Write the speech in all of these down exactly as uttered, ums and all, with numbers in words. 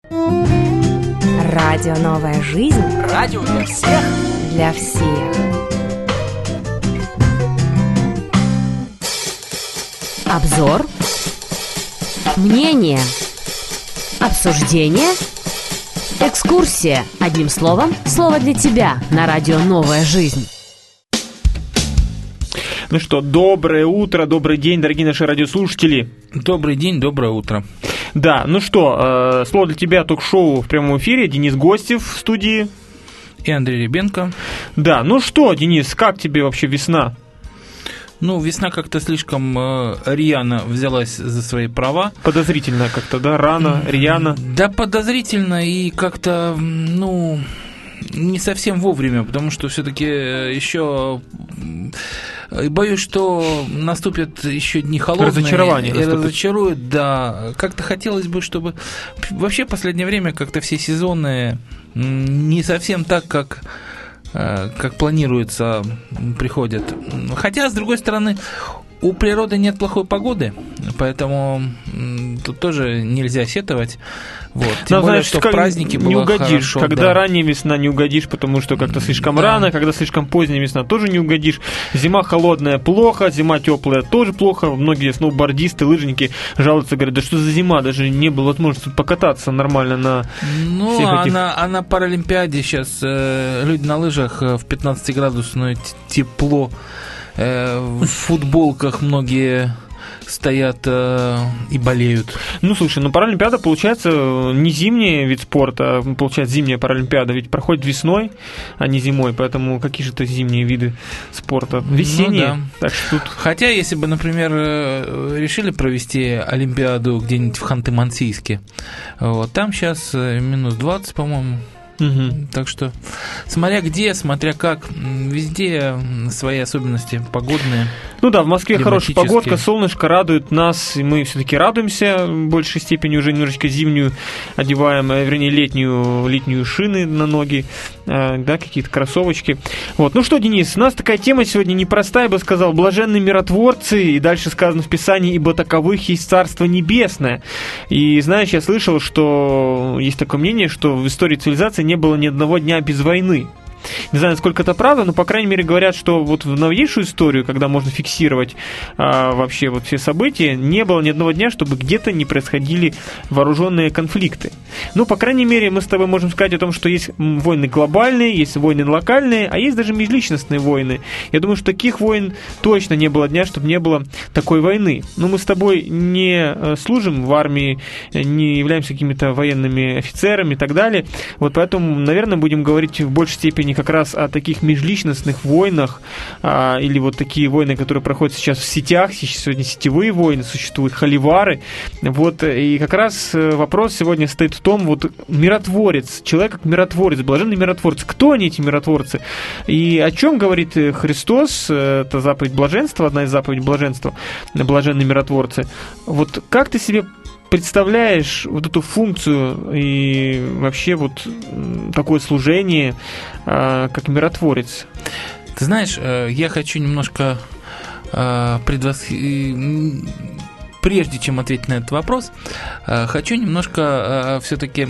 Радио «Новая жизнь». Радио для всех. Для всех. Обзор. Мнение. Обсуждение. Экскурсия. Одним словом, слово для тебя на радио «Новая жизнь». Ну что, доброе утро, добрый день, дорогие наши радиослушатели. Добрый день, доброе утро. Да, ну что, э, слово для тебя, ток-шоу в прямом эфире. Денис Гостев в студии. И Андрей Ребенко. Да, ну что, Денис, как тебе вообще весна? Ну, весна как-то слишком э, рьяно взялась за свои права. Подозрительно как-то, да? Рано, рьяно. Да, подозрительно и как-то, ну, не совсем вовремя, потому что все-таки еще боюсь, что наступят еще дни холодные. Разочарование и наступит. разочаруют, да. Как-то хотелось бы, чтобы вообще в последнее время как-то все сезоны не совсем так, как... как планируется, приходят. Хотя, с другой стороны, у природы нет плохой погоды, поэтому тут тоже нельзя сетовать. Вот. Тем Но, более, знаешь, что в как праздники было не угодишь, хорошо, когда да. ранняя весна не угодишь, потому что как-то слишком Да. рано, когда слишком поздняя весна тоже не угодишь. Зима холодная плохо, зима теплая тоже плохо. Многие сноубордисты, лыжники жалуются, говорят, да что за зима, даже не было возможности тут покататься нормально на Ну, всех а, этих... на, а на Паралимпиаде сейчас э, люди на лыжах э, в пятнадцатиградусное т- тепло, э, в футболках многие стоят э, и болеют. Ну, слушай, ну Паралимпиада, получается, не зимний вид спорта, а, получается, зимняя Паралимпиада, ведь проходит весной, а не зимой, поэтому какие же это зимние виды спорта? Весенние. Ну, да. Так что тут... Хотя, если бы, например, э, решили провести Олимпиаду где-нибудь в Ханты-Мансийске, вот, там сейчас минус двадцать, по-моему. Угу. Так что, смотря где, смотря как, везде свои особенности погодные. Ну да, в Москве хорошая климатические. погодка, солнышко радует нас, и мы все-таки радуемся в большей степени, уже немножечко зимнюю одеваем, вернее, летнюю, летнюю шины на ноги, да, какие-то кроссовочки. Вот. Ну что, Денис, у нас такая тема сегодня непростая, я бы сказал, блаженные миротворцы, и дальше сказано в Писании, ибо таковых есть Царство Небесное. И знаешь, я слышал, что есть такое мнение, что в истории цивилизации не было ни одного дня без войны. Не знаю, насколько это правда, но, по крайней мере, говорят, что вот в новейшую историю, когда можно фиксировать а, вообще вот все события, не было ни одного дня, чтобы где-то не происходили вооруженные конфликты. Ну, по крайней мере, мы с тобой можем сказать о том, что есть войны глобальные, есть войны локальные, а есть даже межличностные войны. Я думаю, что таких войн точно не было дня, чтобы не было такой войны. Но мы с тобой не служим в армии, не являемся какими-то военными офицерами и так далее. Вот поэтому, наверное, будем говорить в большей степени как раз о таких межличностных войнах, а, или вот такие войны, которые проходят сейчас в сетях. Сегодня сетевые войны, существуют холивары. Вот, и как раз вопрос сегодня стоит в том, вот миротворец, человек как миротворец, блаженный миротворец. Кто они, эти миротворцы? И о чем говорит Христос? Это заповедь блаженства, одна из заповедей блаженства, блаженные миротворцы. Вот как ты себе представляешь вот эту функцию и вообще вот такое служение, как миротворец? Ты знаешь, я хочу немножко предвос... прежде чем ответить на этот вопрос, хочу немножко все-таки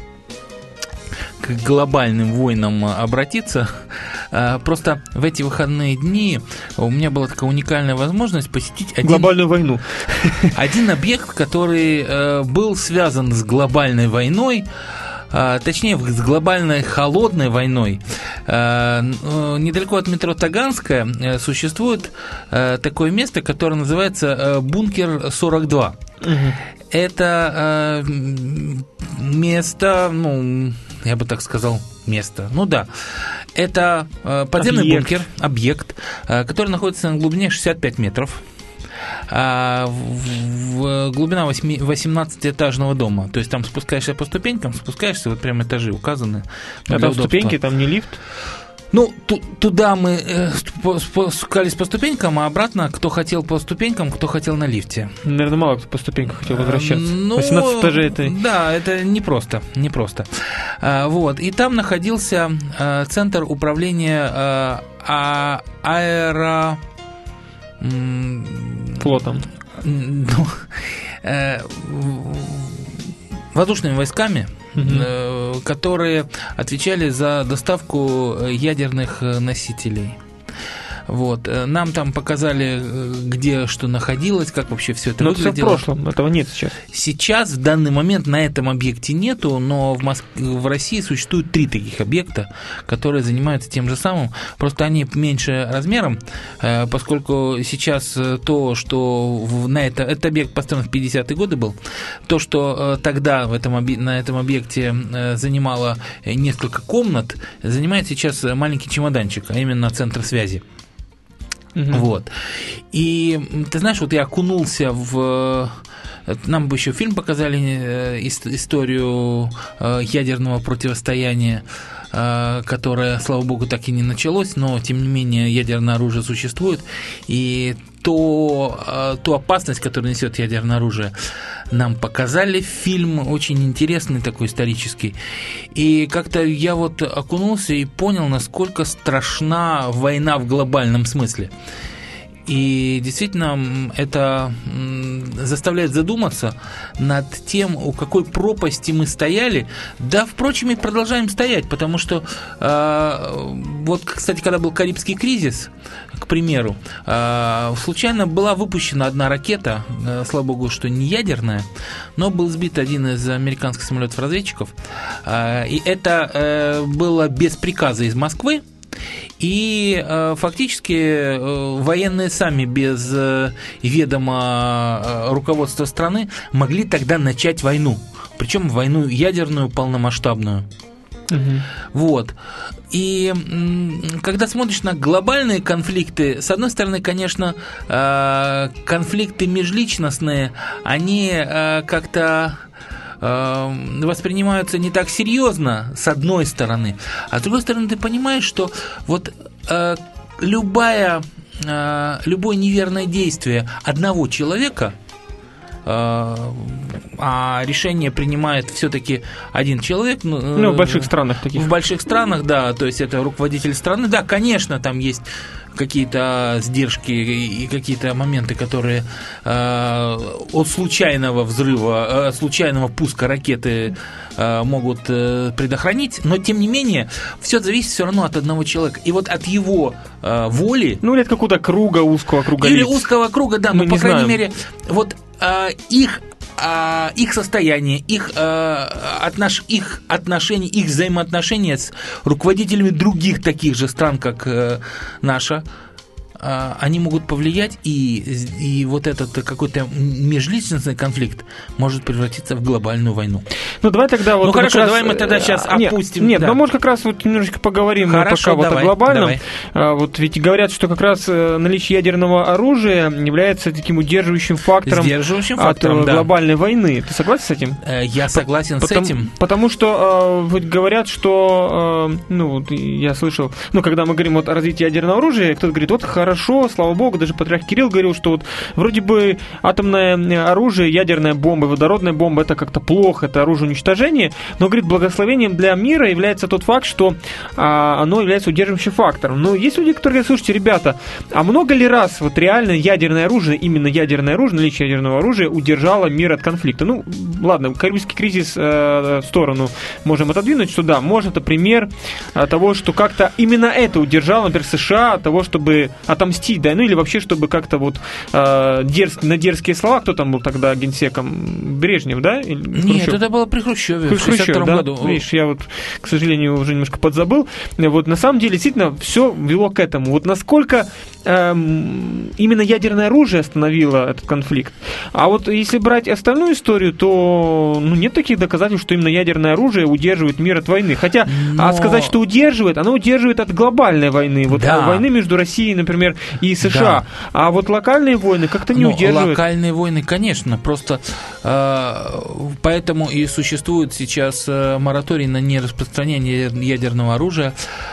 к глобальным войнам обратиться. Просто в эти выходные дни у меня была такая уникальная возможность посетить один, глобальную войну. Один объект, который был связан с глобальной войной, точнее, с глобальной холодной войной. Недалеко от метро Таганская существует такое место, которое называется бункер сорок два. Угу. Это место, ну, я бы так сказал, место, ну да, это подземный объект. бункер, объект, который находится на глубине шестьдесят пять метров. А в глубина восемнадцатиэтажного дома. То есть там спускаешься по ступенькам, спускаешься, вот прям этажи указаны. А там ступеньки, там не лифт? Ну, ту- туда мы э, спускались по ступенькам, а обратно, кто хотел по ступенькам, кто хотел на лифте. Наверное, мало кто по ступенькам хотел возвращаться. Ну, восемнадцать этажей это... Да, это непросто, непросто. А, вот, и там находился а, центр управления а, а, аэро... флотом. Ну, э, воздушными войсками угу. которые отвечали за доставку ядерных носителей. Вот. Нам там показали, где что находилось, как вообще все это но выглядело. Но все в прошлом, этого нет сейчас. Сейчас, в данный момент, на этом объекте нету, но в, Моск... в России существует три таких объекта, которые занимаются тем же самым, просто они меньше размером, поскольку сейчас то, что на это... Этот объект построен в пятидесятые годы был, то, что тогда в этом объ... на этом объекте занимало несколько комнат, занимает сейчас маленький чемоданчик, а именно центр связи. Uh-huh. Вот. И ты знаешь, вот я окунулся в... Нам бы еще фильм показали, историю ядерного противостояния, которое, слава богу, так и не началось, но, тем не менее, ядерное оружие существует, и то, ту опасность, которую несет ядерное оружие, нам показали. Фильм очень интересный, такой исторический. И как-то я вот окунулся и понял, насколько страшна война в глобальном смысле. И действительно, это заставляет задуматься над тем, у какой пропасти мы стояли. Да, впрочем, и продолжаем стоять, потому что э, вот, кстати, когда был Карибский кризис, к примеру, э, случайно была выпущена одна ракета, э, слава богу, что не ядерная, но был сбит один из американских самолетов-разведчиков, э, и это э, было без приказа из Москвы. И э, фактически э, военные сами без э, ведома э, руководства страны могли тогда начать войну, причем войну ядерную, полномасштабную. Угу. Вот. И м, когда смотришь на глобальные конфликты, с одной стороны, конечно, э, конфликты межличностные, они э, как-то воспринимаются не так серьезно, с одной стороны, а с другой стороны ты понимаешь, что вот э, любая, э, любое неверное действие одного человека, э, а решение принимает все-таки один человек. Ну, ну, в больших странах таких. В больших странах, да, то есть это руководитель страны, да, конечно, там есть какие-то сдержки и какие-то моменты, которые э, от случайного взрыва, э, случайного пуска ракеты э, могут э, предохранить, но тем не менее все зависит все равно от одного человека. И вот от его э, воли... Ну, или от какого-то круга, узкого круга Или лиц. узкого круга, да, Мы но, по крайней знаем. мере, вот э, их их состояние, их, отнош... их отношения, их взаимоотношения с руководителями других таких же стран, как наша, они могут повлиять, и, и вот этот какой-то межличностный конфликт может превратиться в глобальную войну. Ну, давай тогда вот... Ну, хорошо, раз... давай мы тогда сейчас нет, опустим... Нет, да. ну, может, как раз вот немножечко поговорим хорошо, пока давай, вот о глобальном. Давай. Вот ведь говорят, что как раз наличие ядерного оружия является таким удерживающим фактором, Сдерживающим фактором, от да. глобальной войны. Ты согласен с этим? Я согласен потому, с этим. Потому что вот говорят, что... Ну, вот я слышал... Ну, когда мы говорим вот о развитии ядерного оружия, кто-то говорит, вот хорошо, слава богу, даже патриарх Кирилл говорил, что вот вроде бы атомное оружие, ядерная бомба, водородная бомба, это как-то плохо, это оружие уничтожения, но, говорит, благословением для мира является тот факт, что а, оно является удерживающим фактором. Но есть люди, которые говорят, слушайте, ребята, а много ли раз вот реально ядерное оружие, именно ядерное оружие, наличие ядерного оружия удержало мир от конфликта? Ну, ладно, Карибский кризис э, в сторону можем отодвинуть, что да, может, это пример того, что как-то именно это удержало, например, США от того, чтобы отомстить, да, ну или вообще, чтобы как-то вот э, дерз, на дерзкие слова, кто там был тогда генсеком, Брежнев, да? Или Нет, Хрущев? это было при Хрущеве, При в шестьдесят втором да? году. Видишь, я вот, к сожалению, уже немножко подзабыл. Вот на самом деле, действительно, все вело к этому. Вот насколько эм, именно ядерное оружие остановило этот конфликт. А вот если брать остальную историю, то ну, нет таких доказательств, что именно ядерное оружие удерживает мир от войны. Хотя, Но... а сказать, что удерживает, оно удерживает от глобальной войны. Вот да. войны между Россией, например, и США. Да. А вот локальные войны как-то не Но удерживают. Локальные войны, конечно, просто э, поэтому и существует сейчас э, мораторий на нераспространение ядерного оружия.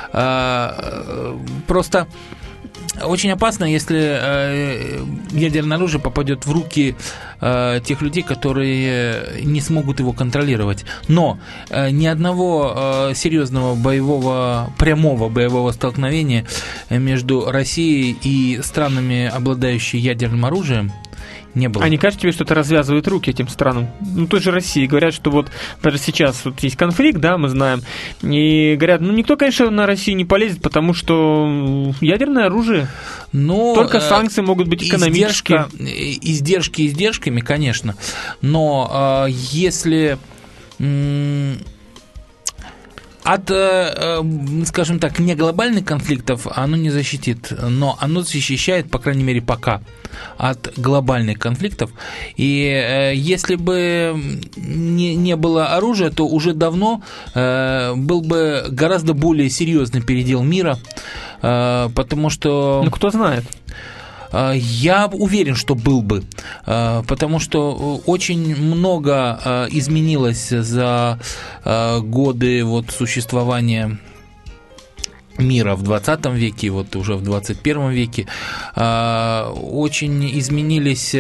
Э, просто очень опасно, если э, ядерное оружие попадет в руки э, тех людей, которые не смогут его контролировать. Но э, ни одного э, серьезного боевого, прямого боевого столкновения между Россией и странами, обладающими ядерным оружием, Не было. А не кажется тебе, что это развязывает руки этим странам? Ну, той же России. Говорят, что вот даже сейчас вот есть конфликт, да, мы знаем, и говорят, ну, никто, конечно, на Россию не полезет, потому что ядерное оружие. Но, только санкции э, могут быть экономические. Издержка, издержки издержками, конечно. Но э, если... М- От, скажем так, не глобальных конфликтов оно не защитит, но оно защищает, по крайней мере, пока от глобальных конфликтов. И если бы не, не было оружия, то уже давно был бы гораздо более серьезный передел мира, потому что... Ну, кто знает. Я уверен, что был бы, потому что очень много изменилось за годы вот существования мира в двадцатом веке, вот уже в двадцать первом веке. Очень изменились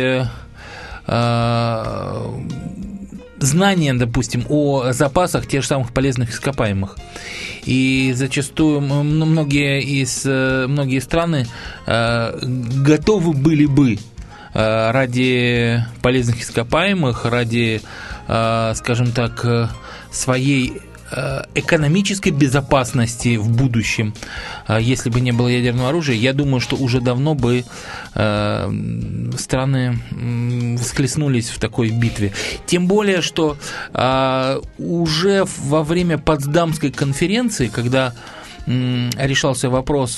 знания, допустим, о запасах тех же самых полезных ископаемых. И зачастую многие, из, многие страны готовы были бы ради полезных ископаемых, ради, скажем так, своей экономической безопасности в будущем, если бы не было ядерного оружия, я думаю, что уже давно бы страны схлестнулись в такой битве. Тем более, что уже во время Потсдамской конференции, когда решался вопрос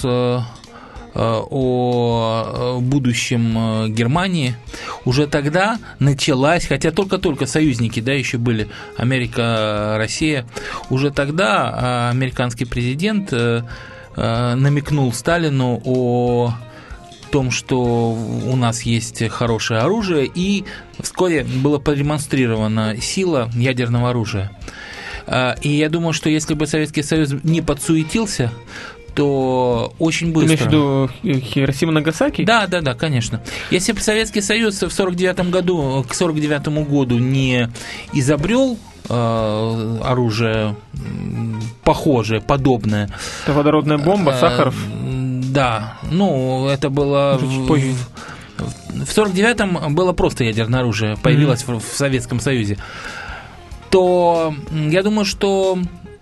о будущем Германии, уже тогда началась, хотя только-только союзники, да, еще были Америка, Россия, уже тогда американский президент намекнул Сталину о том, что у нас есть хорошее оружие, и вскоре была продемонстрирована сила ядерного оружия. И я думаю, что если бы Советский Союз не подсуетился, то очень быстро. Ты имеешь в виду Хиросима, Нагасаки? Да, да, да, конечно. Если бы Советский Союз в сорок девятом году, к сорок девятому году не изобрел э, оружие похожее, подобное. Это водородная бомба, э, Сахаров? Да, ну, это было... В, в сорок девятом было просто ядерное оружие, появилось mm-hmm. в, в Советском Союзе. То я думаю, что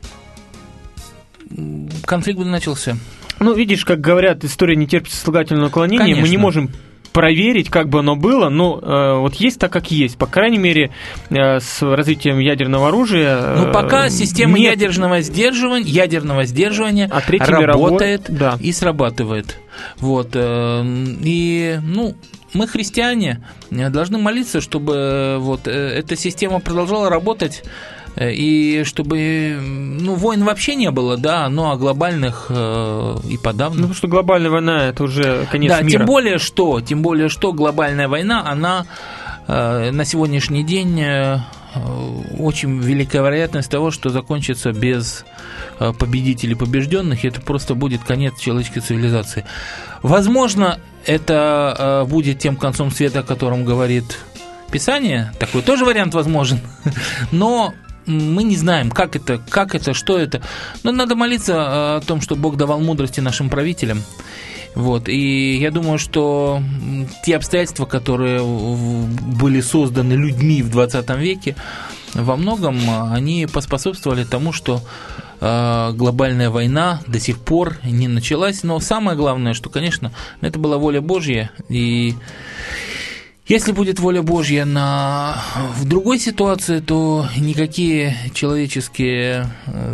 конфликт бы начался. Ну, видишь, как говорят, история не терпит сослагательного наклонения. Конечно. Мы не можем проверить, как бы оно было, но э, вот есть так, как есть. По крайней мере, э, с развитием ядерного оружия... Э, ну, пока система нет... ядерного сдерживания, ядерного сдерживания а работает мировой... да. и срабатывает. Вот. Э, и, ну... Мы, христиане, должны молиться, чтобы вот эта система продолжала работать, и чтобы, ну, войн вообще не было, да, ну, а глобальных э, и подавно. Ну, потому что глобальная война – это уже конец да, мира. Тем более, что, тем более, что глобальная война, она э, на сегодняшний день э, очень великая вероятность того, что закончится без э, победителей побежденных, и это просто будет конец человеческой цивилизации. Возможно, это э, будет тем концом света, о котором говорит Писание. Такой тоже вариант возможен. Но мы не знаем, как это, как это, что это. Но надо молиться о том, что Бог давал мудрости нашим правителям. Вот. И я думаю, что те обстоятельства, которые были созданы людьми в двадцатом веке, во многом они поспособствовали тому, что глобальная война до сих пор не началась. Но самое главное, что, конечно, это была воля Божья. И если будет воля Божья на... в другой ситуации, то никакие человеческие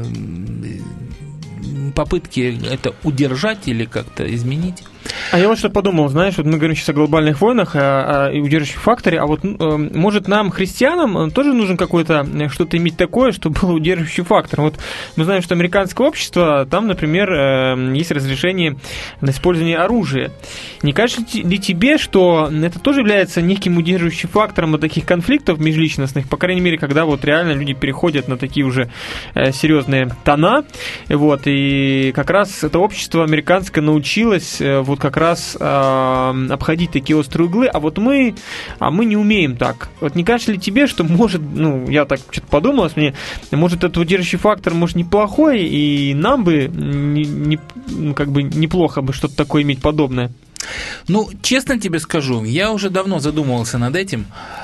попытки это удержать или как-то изменить. А я вот что подумал, знаешь, вот мы говорим сейчас о глобальных войнах, о, о удерживающем факторе, а вот э, может нам, христианам, тоже нужно какое-то что-то иметь такое, чтобы было удерживающим фактором. Вот мы знаем, что американское общество, там, например, э, есть разрешение на использование оружия. Не кажется ли тебе, что это тоже является неким удерживающим фактором от таких конфликтов межличностных, по крайней мере, когда вот реально люди переходят на такие уже э, серьезные тона, вот, и как раз это общество американское научилось э, вот как раз э, обходить такие острые углы, а вот мы, а мы не умеем так. Вот не кажется ли тебе, что может, ну, я так что-то подумал, мне, может, этот удерживающий фактор, может, неплохой, и нам бы не, не, ну, как бы неплохо бы что-то такое иметь подобное? Ну, честно тебе скажу, я уже давно задумывался над этим,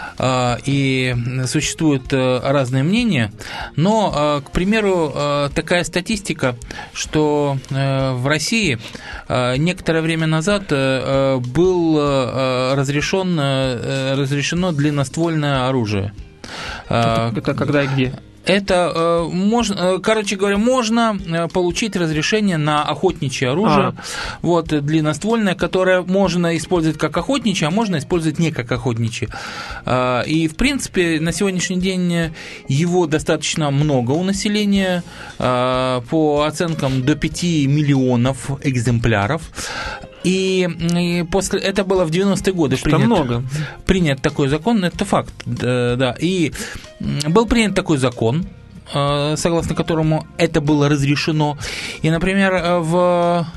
и существуют разные мнения, но, к примеру, такая статистика, что в России некоторое время назад был разрешен, разрешено длинноствольное оружие. Это, это когда и где? Это можно, короче говоря, можно получить разрешение на охотничье оружие, а. вот, длинноствольное, которое можно использовать как охотничье, а можно использовать не как охотничье. И, в принципе, на сегодняшний день его достаточно много у населения, по оценкам до пяти миллионов экземпляров. И, и после это было в девяностые годы принят, много. принят такой закон, это факт, да, да. И был принят такой закон, согласно которому это было разрешено. И, например, в,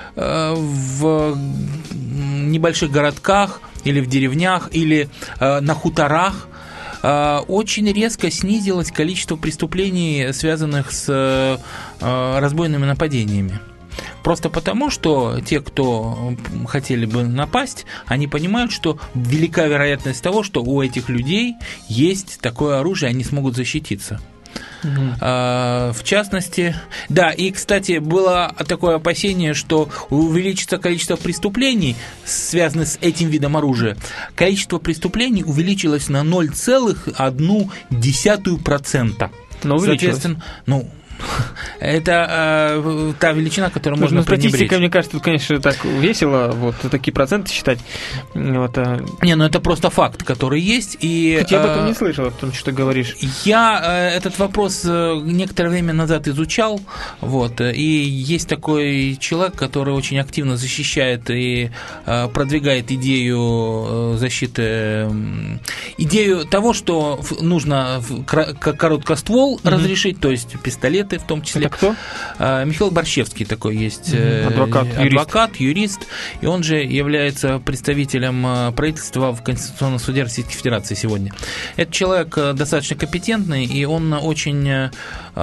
в небольших городках или в деревнях или на хуторах очень резко снизилось количество преступлений, связанных с разбойными нападениями. Просто потому, что те, кто хотели бы напасть, они понимают, что велика вероятность того, что у этих людей есть такое оружие, они смогут защититься. Угу. А, в частности, да, и, кстати, было такое опасение, что увеличится количество преступлений, связанных с этим видом оружия. Количество преступлений увеличилось на ноль целых одну десятую процента. Но увеличилось. Соответственно, ну, это э, та величина, которую можно пренебречь. Статистика, мне кажется, тут, конечно, так весело, вот такие проценты считать. Вот, а... Не, ну это просто факт, который есть. И, Хотя я об этом не слышал, о том, что ты говоришь. Я э, этот вопрос некоторое время назад изучал, вот, и есть такой человек, который очень активно защищает и э, продвигает идею защиты, э, идею того, что нужно короткоствол mm-hmm. разрешить, то есть пистолет, в том числе. Это кто? Михаил Борщевский такой есть. Адвокат, адвокат юрист. юрист, и он же является представителем правительства в Конституционном суде Российской Федерации сегодня. Этот человек достаточно компетентный, и он очень э,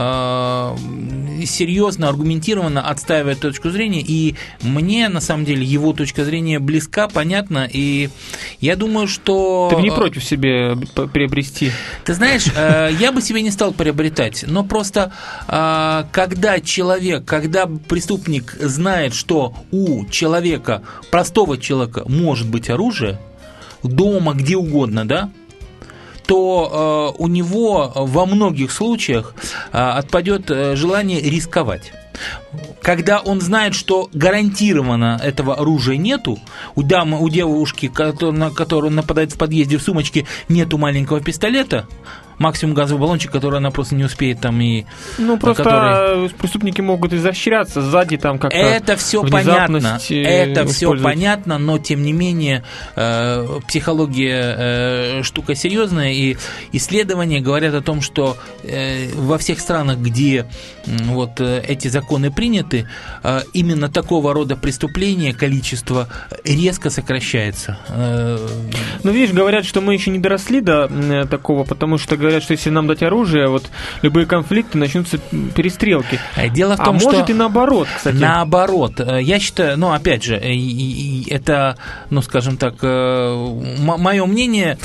серьезно, аргументированно отстаивает точку зрения, и мне, на самом деле, его точка зрения близка, понятна, и я думаю, что... Ты бы не против себе приобрести? Ты знаешь, э, я бы себе не стал приобретать, но просто... когда человек, когда преступник знает, что у человека, простого человека, может быть оружие, дома, где угодно, да, то э, у него во многих случаях э, отпадет желание рисковать. Когда он знает, что гарантированно этого оружия нету, у дамы, у девушки, на которую нападает в подъезде в сумочке, нету маленького пистолета, максимум газовый баллончик, который она просто не успеет там и... Ну, просто который... преступники могут изощряться сзади там как-то. Это все понятно, это все понятно, но тем не менее э, психология э, штука серьезная, и исследования говорят о том, что э, во всех странах, где э, вот э, эти законы приняты, э, именно такого рода преступления количество резко сокращается. Э, ну, видишь, говорят, что мы еще не доросли до э, такого, потому что говорят, что если нам дать оружие, вот любые конфликты, начнутся перестрелки. Дело в том, а что... может и наоборот, кстати. Наоборот. Я считаю, ну, опять же, это, ну, скажем так, мое мнение,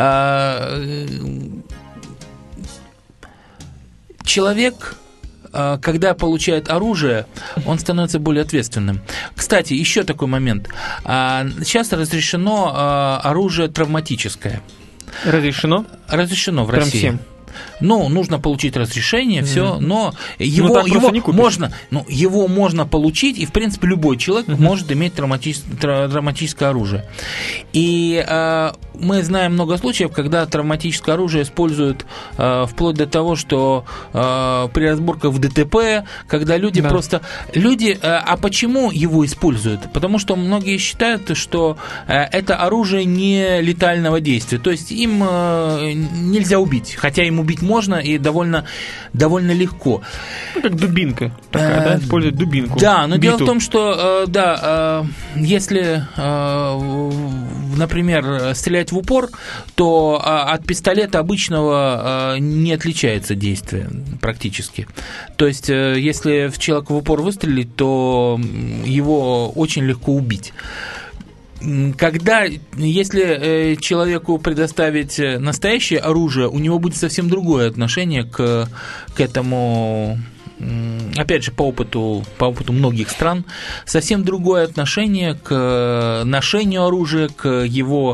человек... когда получает оружие, он становится более ответственным. Кстати, еще такой момент. Сейчас разрешено оружие травматическое. Разрешено? Разрешено в Прям России. Всем. Ну, нужно получить разрешение, все, mm-hmm. но его, ну, его можно, ну, его можно получить, и в принципе любой человек mm-hmm. может иметь травматич, травматическое оружие. И э, мы знаем много случаев, когда травматическое оружие используют э, вплоть до того, что э, при разборках в ДТП, когда люди да. просто люди, э, а почему его используют? Потому что многие считают, что э, это оружие не летального действия, то есть им э, нельзя убить, хотя им убить можно и довольно, довольно легко. Ну, как дубинка такая, э, да? Использовать дубинку. Да, но биту. Дело в том, что, э, да, э, если, э, например, стрелять в упор, то э, от пистолета обычного э, не отличается действие практически. То есть, э, если в человека в упор выстрелить, то его очень легко убить. когда, если человеку предоставить настоящее оружие, у него будет совсем другое отношение к, к этому, опять же, по опыту, по опыту многих стран, совсем другое отношение к ношению оружия, к его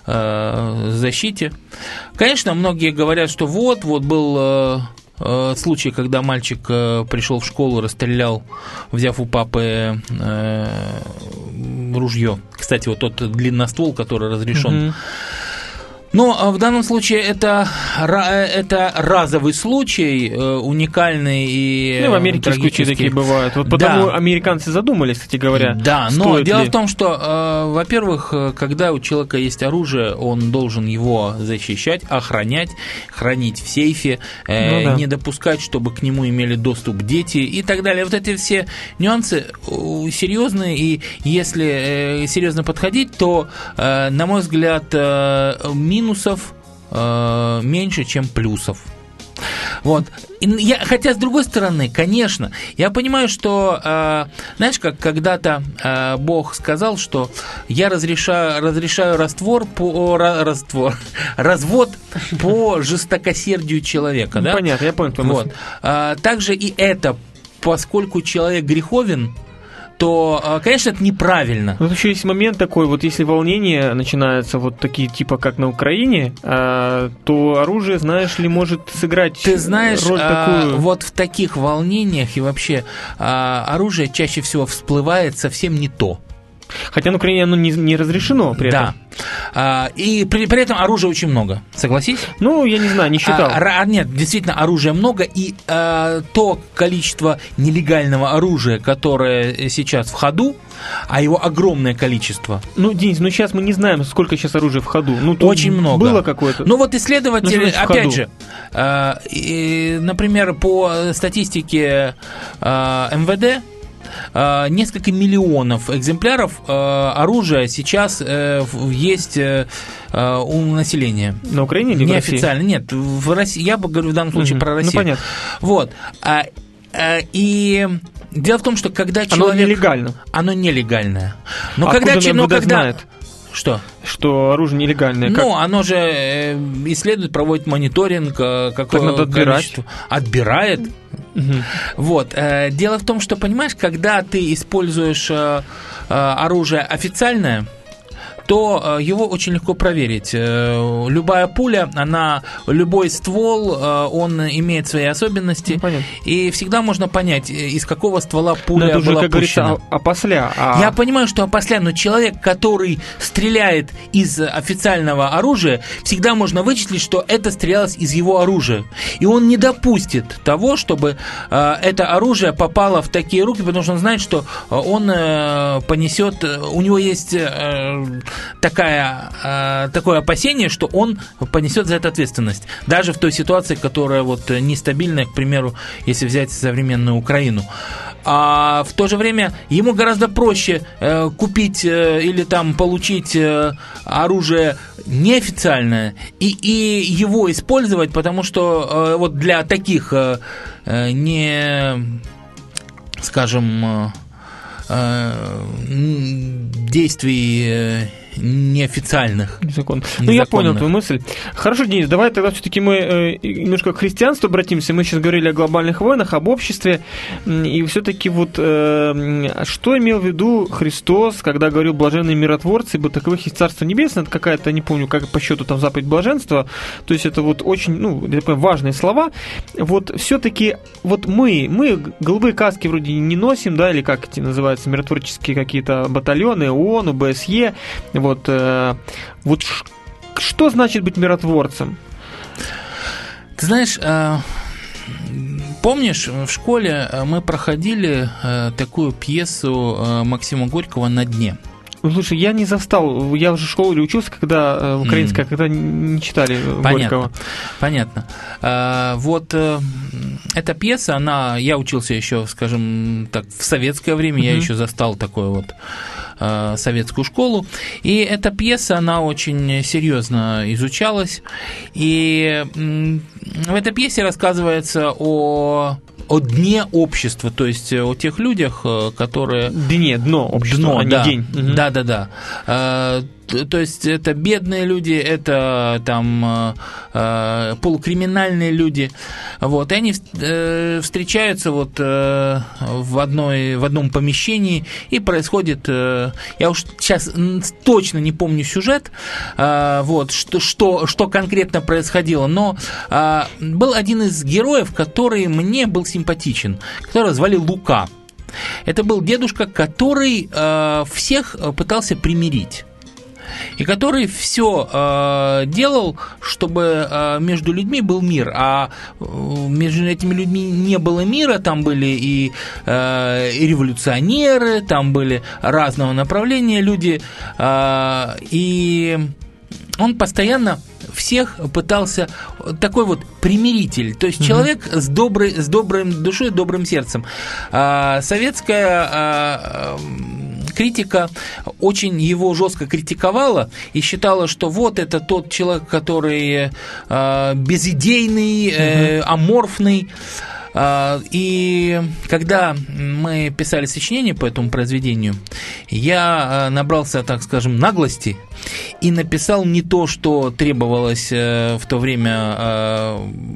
защите. Конечно, многие говорят, что вот, вот был случай, когда мальчик пришел в школу, расстрелял, взяв у папы э, ружье. Кстати, вот тот длинноствол, который разрешен. Mm-hmm. Но в данном случае это, это разовый случай, уникальный и ну, в Америке случаи такие бывают. Вот потому да. американцы задумались, кстати говоря. Да, но дело ли... в том, что, во-первых, когда у человека есть оружие, он должен его защищать, охранять, хранить в сейфе, ну, да. не допускать, чтобы к нему имели доступ дети и так далее. Вот эти все нюансы серьезные, и если серьезно подходить, то, на мой взгляд, минус минусов э, меньше, чем плюсов. Вот. И я, хотя, с другой стороны, конечно, я понимаю, что, э, знаешь, как когда-то э, Бог сказал, что я разрешаю, разрешаю раствор по, раствор, развод по жестокосердию человека. Ну, да? Понятно, я понял. Вот. А, также и это, поскольку человек греховен, то, конечно, это неправильно. Вот еще есть момент такой, вот если волнения начинаются вот такие, типа как на Украине, а, то оружие, знаешь ли, может сыграть Ты знаешь, роль такую. А, вот в таких волнениях и вообще а, оружие чаще всего всплывает совсем не то. Хотя на Украине оно не, не разрешено при да. этом. А, и при, при этом оружия очень много. Согласись? Ну, я не знаю, не считал. А, нет, действительно, оружия много. И а, то количество нелегального оружия, которое сейчас в ходу, а его огромное количество. Ну, Денис, ну сейчас мы не знаем, сколько сейчас оружия в ходу. Ну, очень много. Было какое-то. Ну, вот исследователи, опять же, а, и, например, по статистике а, эм вэ дэ, несколько миллионов экземпляров оружия сейчас есть у населения. На Украине или в России? Неофициально, нет. В России, я говорю в данном случае угу. про Россию. Ну, понятно. Вот. И дело в том, что когда человек... Оно нелегально. Оно нелегальное. Но а когда... Но когда... знает? Что? Что оружие нелегальное. Ну, как? Оно же исследует, проводит мониторинг, какое так надо отбирать. Количество. Отбирает. Угу. Вот. Дело в том, что, понимаешь, когда ты используешь оружие официальное, то его очень легко проверить. Любая пуля, она, любой ствол, он имеет свои особенности, ну, и всегда можно понять, из какого ствола пуля была пущена. Но это уже, как говорится, опосля. А... Я понимаю, что опосля, но человек, который стреляет из официального оружия, всегда можно вычислить, что это стрелялось из его оружия. И он не допустит того, чтобы это оружие попало в такие руки, потому что он знает, что он понесет, у него есть... Такая, э, такое опасение, что он понесет за это ответственность. Даже в той ситуации, которая вот нестабильная, к примеру, если взять современную Украину. А в то же время ему гораздо проще э, купить э, или там получить э, оружие неофициальное и, и его использовать, потому что э, вот для таких э, э, не, скажем, э, действий э, неофициальных. Закон. Ну, я понял твою мысль. Хорошо, Денис, давай тогда все-таки мы э, немножко к христианству обратимся. Мы сейчас говорили о глобальных войнах, об обществе. И все-таки вот э, что имел в виду Христос, когда говорил блаженные миротворцы, ибо таковых есть Царство Небесное? Это какая-то, не помню, как по счету там заповедь блаженства. То есть это вот очень, ну, важные слова. Вот все-таки вот мы, мы голубые каски вроде не носим, да, или как эти называются, миротворческие какие-то батальоны, ООН, о бэ эс е. Вот, э, вот ш, что значит быть миротворцем? Ты знаешь, э, помнишь, в школе мы проходили э, такую пьесу э, Максима Горького «На дне». Слушай, я не застал, я уже в школе учился, когда э, украинская, mm. когда не читали Понятно. Горького. Понятно. А, вот э, эта пьеса, она, я учился еще, скажем так, в советское время, mm-hmm. я еще застал такое вот э, советскую школу, и эта пьеса, она очень серьезно изучалась, и э, в этой пьесе рассказывается о о дне общества, то есть о тех людях, которые... Дне, дно общества, дно, а не да, день. Угу. Да, да, да. То есть это бедные люди, это там э, полукриминальные люди, вот, и они э, встречаются вот э, в, одной, в одном помещении, и происходит, э, я уж сейчас точно не помню сюжет, э, вот, что, что, что конкретно происходило, но э, был один из героев, который мне был симпатичен, которого звали Лука. Это был дедушка, который э, всех пытался примирить. И который все э, делал, чтобы э, между людьми был мир. А э, между этими людьми не было мира. Там были и, э, и революционеры, там были разного направления люди. Э, и он постоянно всех пытался, такой вот примиритель, то есть mm-hmm. человек с, доброй, с добрым душой, добрым сердцем. А, советская а, критика очень его жестко критиковала и считала, что вот это тот человек, который а, безидейный, mm-hmm. э, аморфный. И когда мы писали сочинение по этому произведению, я набрался, так скажем, наглости и написал не то, что требовалось в то время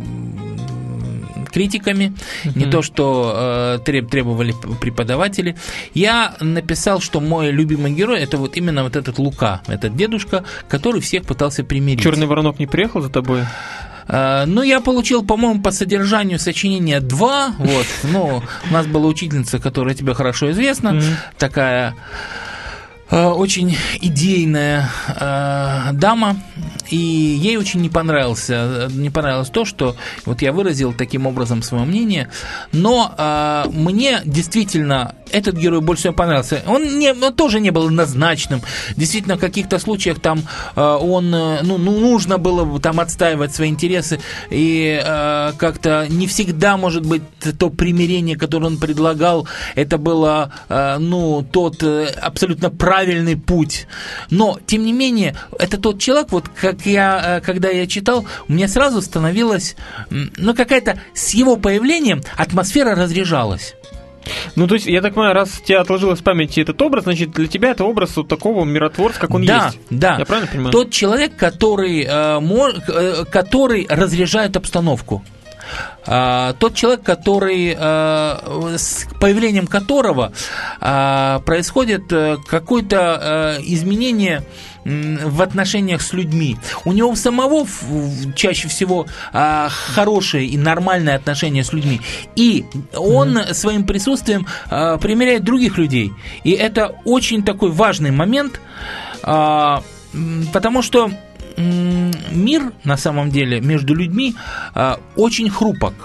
критиками, uh-huh. не то, что требовали преподаватели. Я написал, что мой любимый герой это вот именно вот этот Лука, этот дедушка, который всех пытался примирить. Черный воронок не приехал за тобой? Ну, я получил, по-моему, по содержанию сочинения два. Вот. Ну, у нас была учительница, которая тебе хорошо известна, mm-hmm. такая э, очень идейная э, дама. И ей очень не понравился, не понравилось то, что вот я выразил таким образом свое мнение. Но э, мне действительно этот герой больше всего понравился. Он, не, он тоже не был однозначным. Действительно, в каких-то случаях там э, он, ну, ну, нужно было там отстаивать свои интересы. И э, как-то не всегда, может быть, то примирение, которое он предлагал, это было, э, ну, тот э, абсолютно правильный путь. Но, тем не менее, это тот человек, вот как я, когда я читал, у меня сразу становилось, ну, какая-то с его появлением атмосфера разряжалась. Ну, то есть, я так понимаю, раз у тебя отложилось в памяти этот образ, значит, для тебя это образ вот такого миротворца, как он да, есть. Да, я правильно понимаю? Тот человек, который, э, мож, э, который разряжает обстановку. Uh, тот человек, который, uh, с появлением которого uh, происходит uh, какое-то uh, изменение в отношениях с людьми. У него самого чаще всего uh, хорошие и нормальные отношения с людьми. И он mm-hmm. своим присутствием uh, примиряет других людей. И это очень такой важный момент, uh, потому что мир, на самом деле, между людьми э, очень хрупок.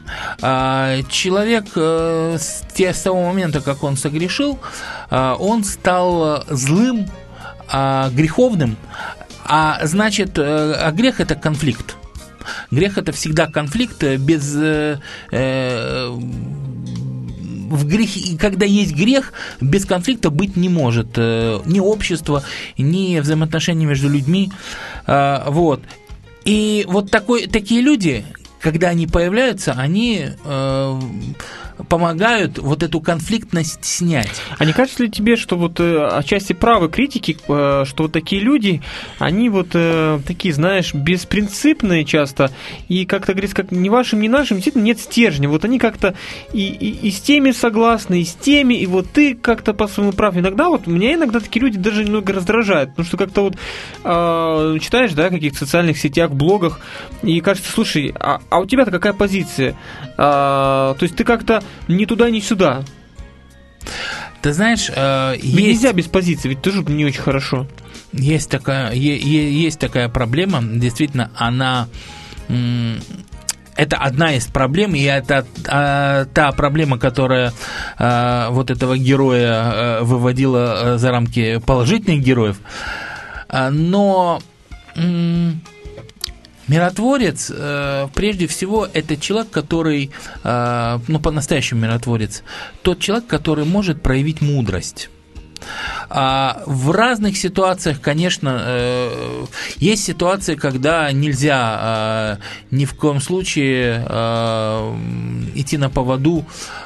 Э, человек э, с, те, с того момента, как он согрешил, э, он стал злым, э, греховным, а значит, э, а грех – это конфликт. Грех – это всегда конфликт без... Э, э, В грехе, когда есть грех, без конфликта быть не может. Ни общества, ни взаимоотношений между людьми. Вот. И вот такой, такие люди, когда они появляются, они э, помогают вот эту конфликтность снять. А не кажется ли тебе, что вот э, отчасти правы критики, э, что вот такие люди, они вот э, такие, знаешь, беспринципные часто, и как-то говорится, как ни вашим, ни нашим, действительно нет стержня. Вот они как-то и, и, и с теми согласны, и с теми, и вот ты как-то по-своему прав. Иногда вот меня иногда такие люди даже немного раздражают, потому что как-то вот э, читаешь, да, в каких-то социальных сетях, блогах, и кажется, слушай, а, а у тебя-то какая позиция? А, то есть ты как-то ни туда, ни сюда. Ты знаешь, э, есть... нельзя без позиции, ведь тоже не очень хорошо. Есть такая, е- есть такая проблема, действительно, она... М- это одна из проблем, и это а, та проблема, которая а, вот этого героя а, выводила за рамки положительных героев. А, но... М- Миротворец, э, прежде всего, это человек, который, э, ну, по-настоящему миротворец, тот человек, который может проявить мудрость. А в разных ситуациях, конечно, есть ситуации, когда нельзя ни в коем случае идти на поводу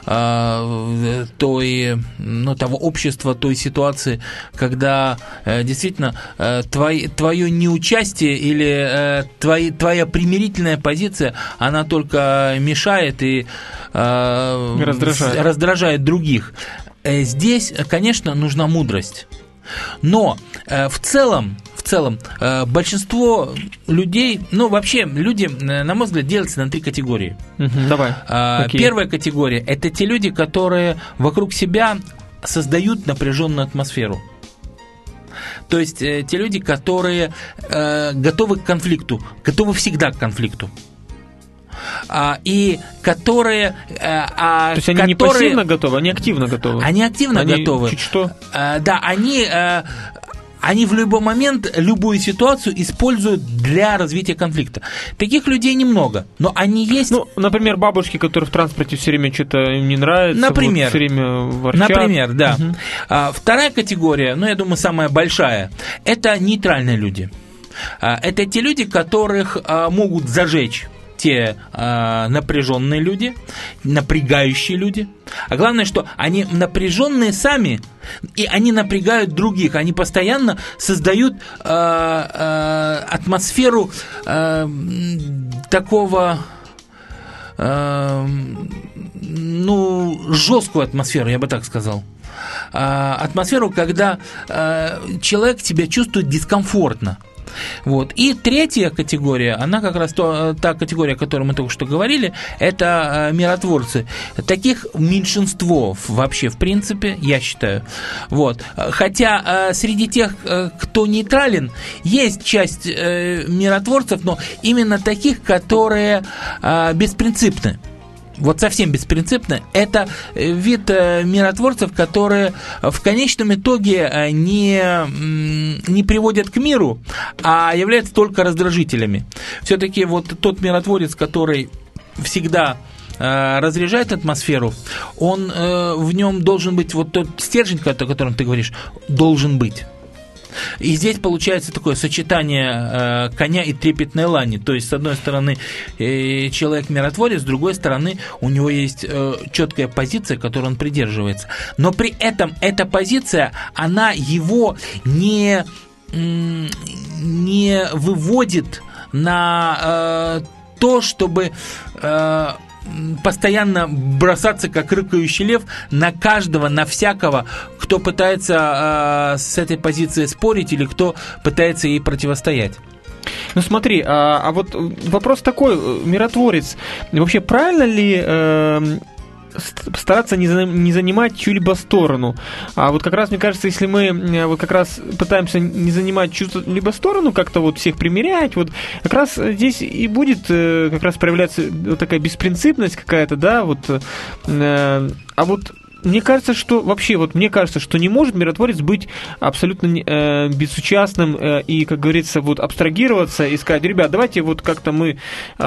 той, ну, того общества, той ситуации, когда действительно твое, твое неучастие или твои, твоя примирительная позиция, она только мешает и раздражает, раздражает других. Здесь, конечно, нужна мудрость. Но в целом, в целом большинство людей, ну вообще люди, на мой взгляд, делятся на три категории. Угу, давай. Окей. Первая категория – это те люди, которые вокруг себя создают напряженную атмосферу. То есть те люди, которые готовы к конфликту, готовы всегда к конфликту. А, и которые... А, То есть они которые, не пассивно готовы, они активно готовы. Они активно они готовы. Чуть что? А, да, они, а, они в любой момент любую ситуацию используют для развития конфликта. Таких людей немного, но они есть... Ну, например, бабушки, которые в транспорте все время что-то им не нравится, например, вот все время ворчат. Например, да. Угу. А, вторая категория, ну, я думаю, самая большая, это нейтральные люди. А, это те люди, которых а, могут зажечь те э, напряженные люди, напрягающие люди. А главное, что они напряженные сами, и они напрягают других. Они постоянно создают э, э, атмосферу э, такого, э, ну, жесткую атмосферу, я бы так сказал. Э, атмосферу, когда э, человек себя чувствует дискомфортно. Вот. И третья категория, она как раз то, та категория, о которой мы только что говорили, это миротворцы. Таких меньшинство вообще, в принципе, я считаю. Вот. Хотя среди тех, кто нейтрален, есть часть миротворцев, но именно таких, которые беспринципны. Вот совсем беспринципно, это вид миротворцев, которые в конечном итоге не, не приводят к миру, а являются только раздражителями. Все-таки вот тот миротворец, который всегда разряжает атмосферу, он в нем должен быть, вот тот стержень, о котором ты говоришь, должен быть. И здесь получается такое сочетание э, коня и трепетной лани. То есть, с одной стороны, э, человек миротворец, с другой стороны, у него есть э, четкая позиция, которой он придерживается. Но при этом эта позиция, она его не, не выводит на э, то, чтобы... Э, постоянно бросаться, как рыкающий лев, на каждого, на всякого, кто пытается э, с этой позиции спорить или кто пытается ей противостоять. Ну смотри, а, а вот вопрос такой, миротворец, вообще правильно ли... Э... стараться не, за, не занимать чью-либо сторону. А вот как раз, мне кажется, если мы вот как раз пытаемся не занимать чью-либо сторону, как-то вот всех примирять, вот как раз здесь и будет как раз проявляться вот такая беспринципность какая-то, да, вот. Э, а вот мне кажется, что вообще, вот мне кажется, что не может миротворец быть абсолютно э, безучастным э, и, как говорится, вот абстрагироваться и сказать: ребят, давайте вот как-то мы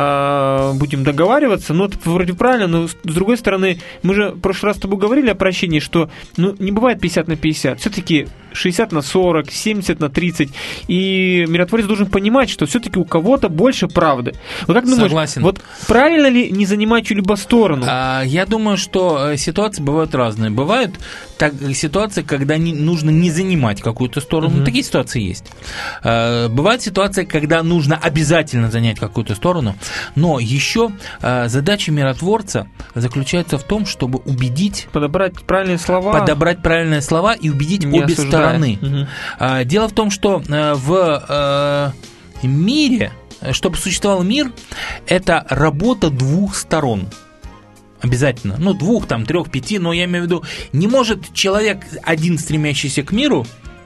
э, будем договариваться, ну, это вроде правильно, но с другой стороны, мы же в прошлый раз с тобой говорили о прощении, что, ну, не бывает пятьдесят на пятьдесят, все-таки шестьдесят на сорок, семьдесят на тридцать, и миротворец должен понимать, что все-таки у кого-то больше правды. Вот как думаешь, Согласен. Вот правильно ли не занимать чью-либо сторону? А, я думаю, что ситуации бывают разные. Бывают так, ситуации, когда не, нужно не занимать какую-то сторону. Mm-hmm. Такие ситуации есть. А, бывают ситуации, когда нужно обязательно занять какую-то сторону. Но еще а, задача миротворца заключается в том, чтобы убедить... Подобрать правильные слова. Подобрать правильные слова и убедить не обе осуждая. стороны. Mm-hmm. А, дело в том, что а, в а, мире, чтобы существовал мир, это работа двух сторон. Обязательно. Ну, двух, там, трех, пяти, но я имею в виду, не может человек, один стремящийся к миру,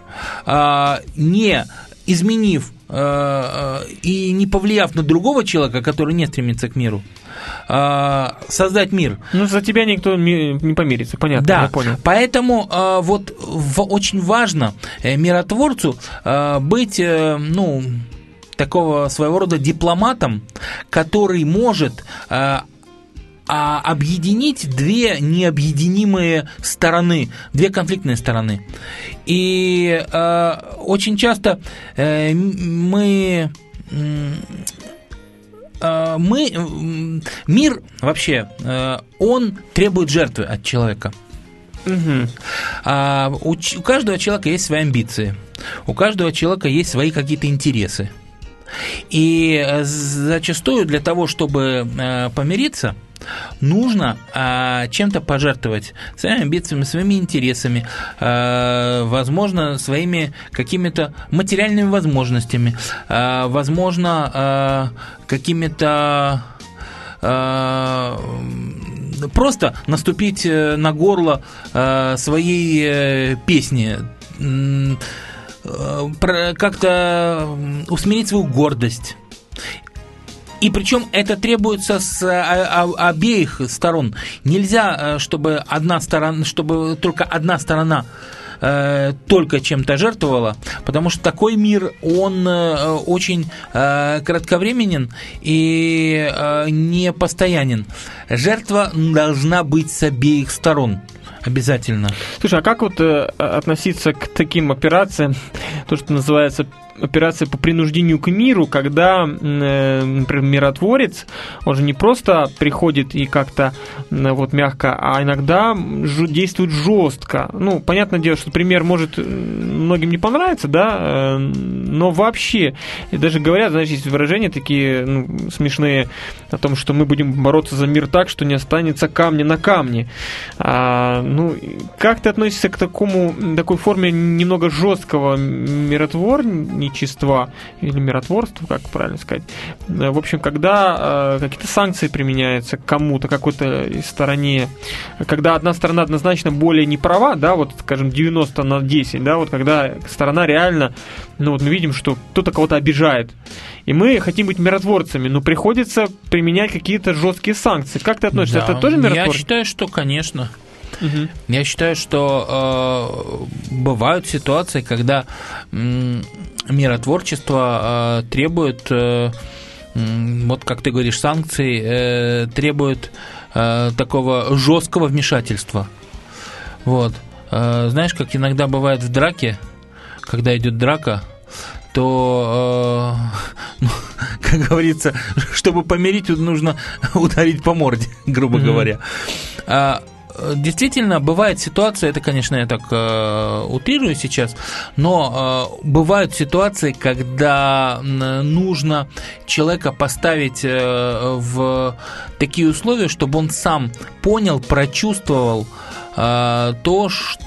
э, не изменив э, и не повлияв на другого человека, который не стремится к миру, э, создать мир. Ну, за тебя никто не, не помирится, понятно, да, я понял. Поэтому э, вот в, очень важно э, миротворцу э, быть, э, ну, такого своего рода дипломатом, который может... Э, а объединить две необъединимые стороны, две конфликтные стороны. И э, очень часто э, мы... Э, мы... Мир вообще, э, он требует жертвы от человека. Угу. А, у, у каждого человека есть свои амбиции, у каждого человека есть свои какие-то интересы. И зачастую для того, чтобы э, помириться, нужно э, чем-то пожертвовать своими амбициями, своими интересами, э, возможно, своими какими-то материальными возможностями, э, возможно, э, какими-то э, просто наступить на горло э, своей э, песни, э, как-то усмирить свою гордость. И причем это требуется с обеих сторон. Нельзя, чтобы одна сторона, чтобы только одна сторона э, только чем-то жертвовала, потому что такой мир, он э, очень э, кратковременен и э, не постоянен. Жертва должна быть с обеих сторон. Обязательно. Слушай, а как вот э, относиться к таким операциям, то, что называется операция по принуждению к миру, когда, э, например, миротворец, он же не просто приходит и как-то э, вот мягко, а иногда ж- действует жестко. Ну, понятное дело, что пример может многим не понравиться, да, э, но вообще, и даже говорят, знаешь, есть выражения такие ну, смешные о том, что мы будем бороться за мир так, что не останется камня на камне. А, ну, как ты относишься к такому, такой форме немного жесткого миротворничества или миротворства, как правильно сказать? В общем, когда э, какие-то санкции применяются к кому-то, какой-то стороне, когда одна сторона однозначно более не права, да, вот, скажем, девяносто на десять, да, вот когда сторона реально, ну вот мы видим, что кто-то кого-то обижает, и мы хотим быть миротворцами, но приходится применять какие-то жесткие санкции. Как ты относишься? Да, это тоже миротворец? Я считаю, что, конечно. Угу. Я считаю, что э, бывают ситуации, когда э, миротворчество э, требует, э, вот как ты говоришь, санкций, э, требует э, такого жесткого вмешательства. Вот. Э, знаешь, как иногда бывает в драке, когда идет драка, то, э, ну, как говорится, чтобы помирить, нужно ударить по морде, грубо mm-hmm. говоря. А, действительно, бывает ситуация, это, конечно, я так э, утрирую сейчас, но э, бывают ситуации, когда нужно человека поставить э, в такие условия, чтобы он сам понял, прочувствовал э, то,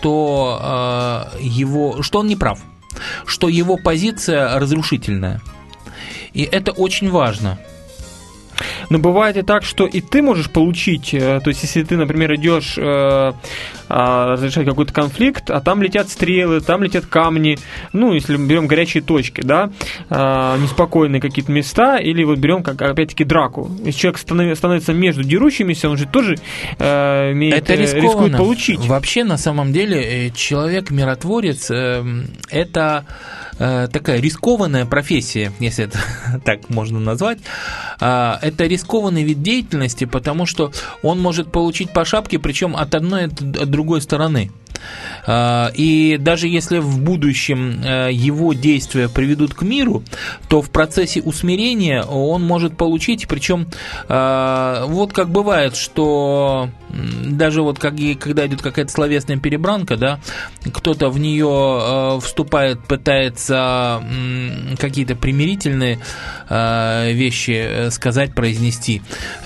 что, э, его, что он не прав, что его позиция разрушительная. И это очень важно. Но бывает и так, что и ты можешь получить, то есть если ты, например, идешь э, разрешать какой-то конфликт, а там летят стрелы, там летят камни, ну, если мы берем горячие точки, да, э, неспокойные какие-то места, или вот берем, как, опять-таки, драку. Если человек станов, становится между дерущимися, он же тоже э, имеет, это рискует получить. Вообще, на самом деле, человек-миротворец э, – это такая рискованная профессия, если это так можно назвать. Это рискованный вид деятельности, потому что он может получить по шапке, причем от одной и от другой стороны. И даже если в будущем его действия приведут к миру, то в процессе усмирения он может получить, причем вот как бывает, что даже вот как, когда идет какая-то словесная перебранка, да, кто-то в нее вступает, пытается какие-то примирительные вещи сказать, произнести,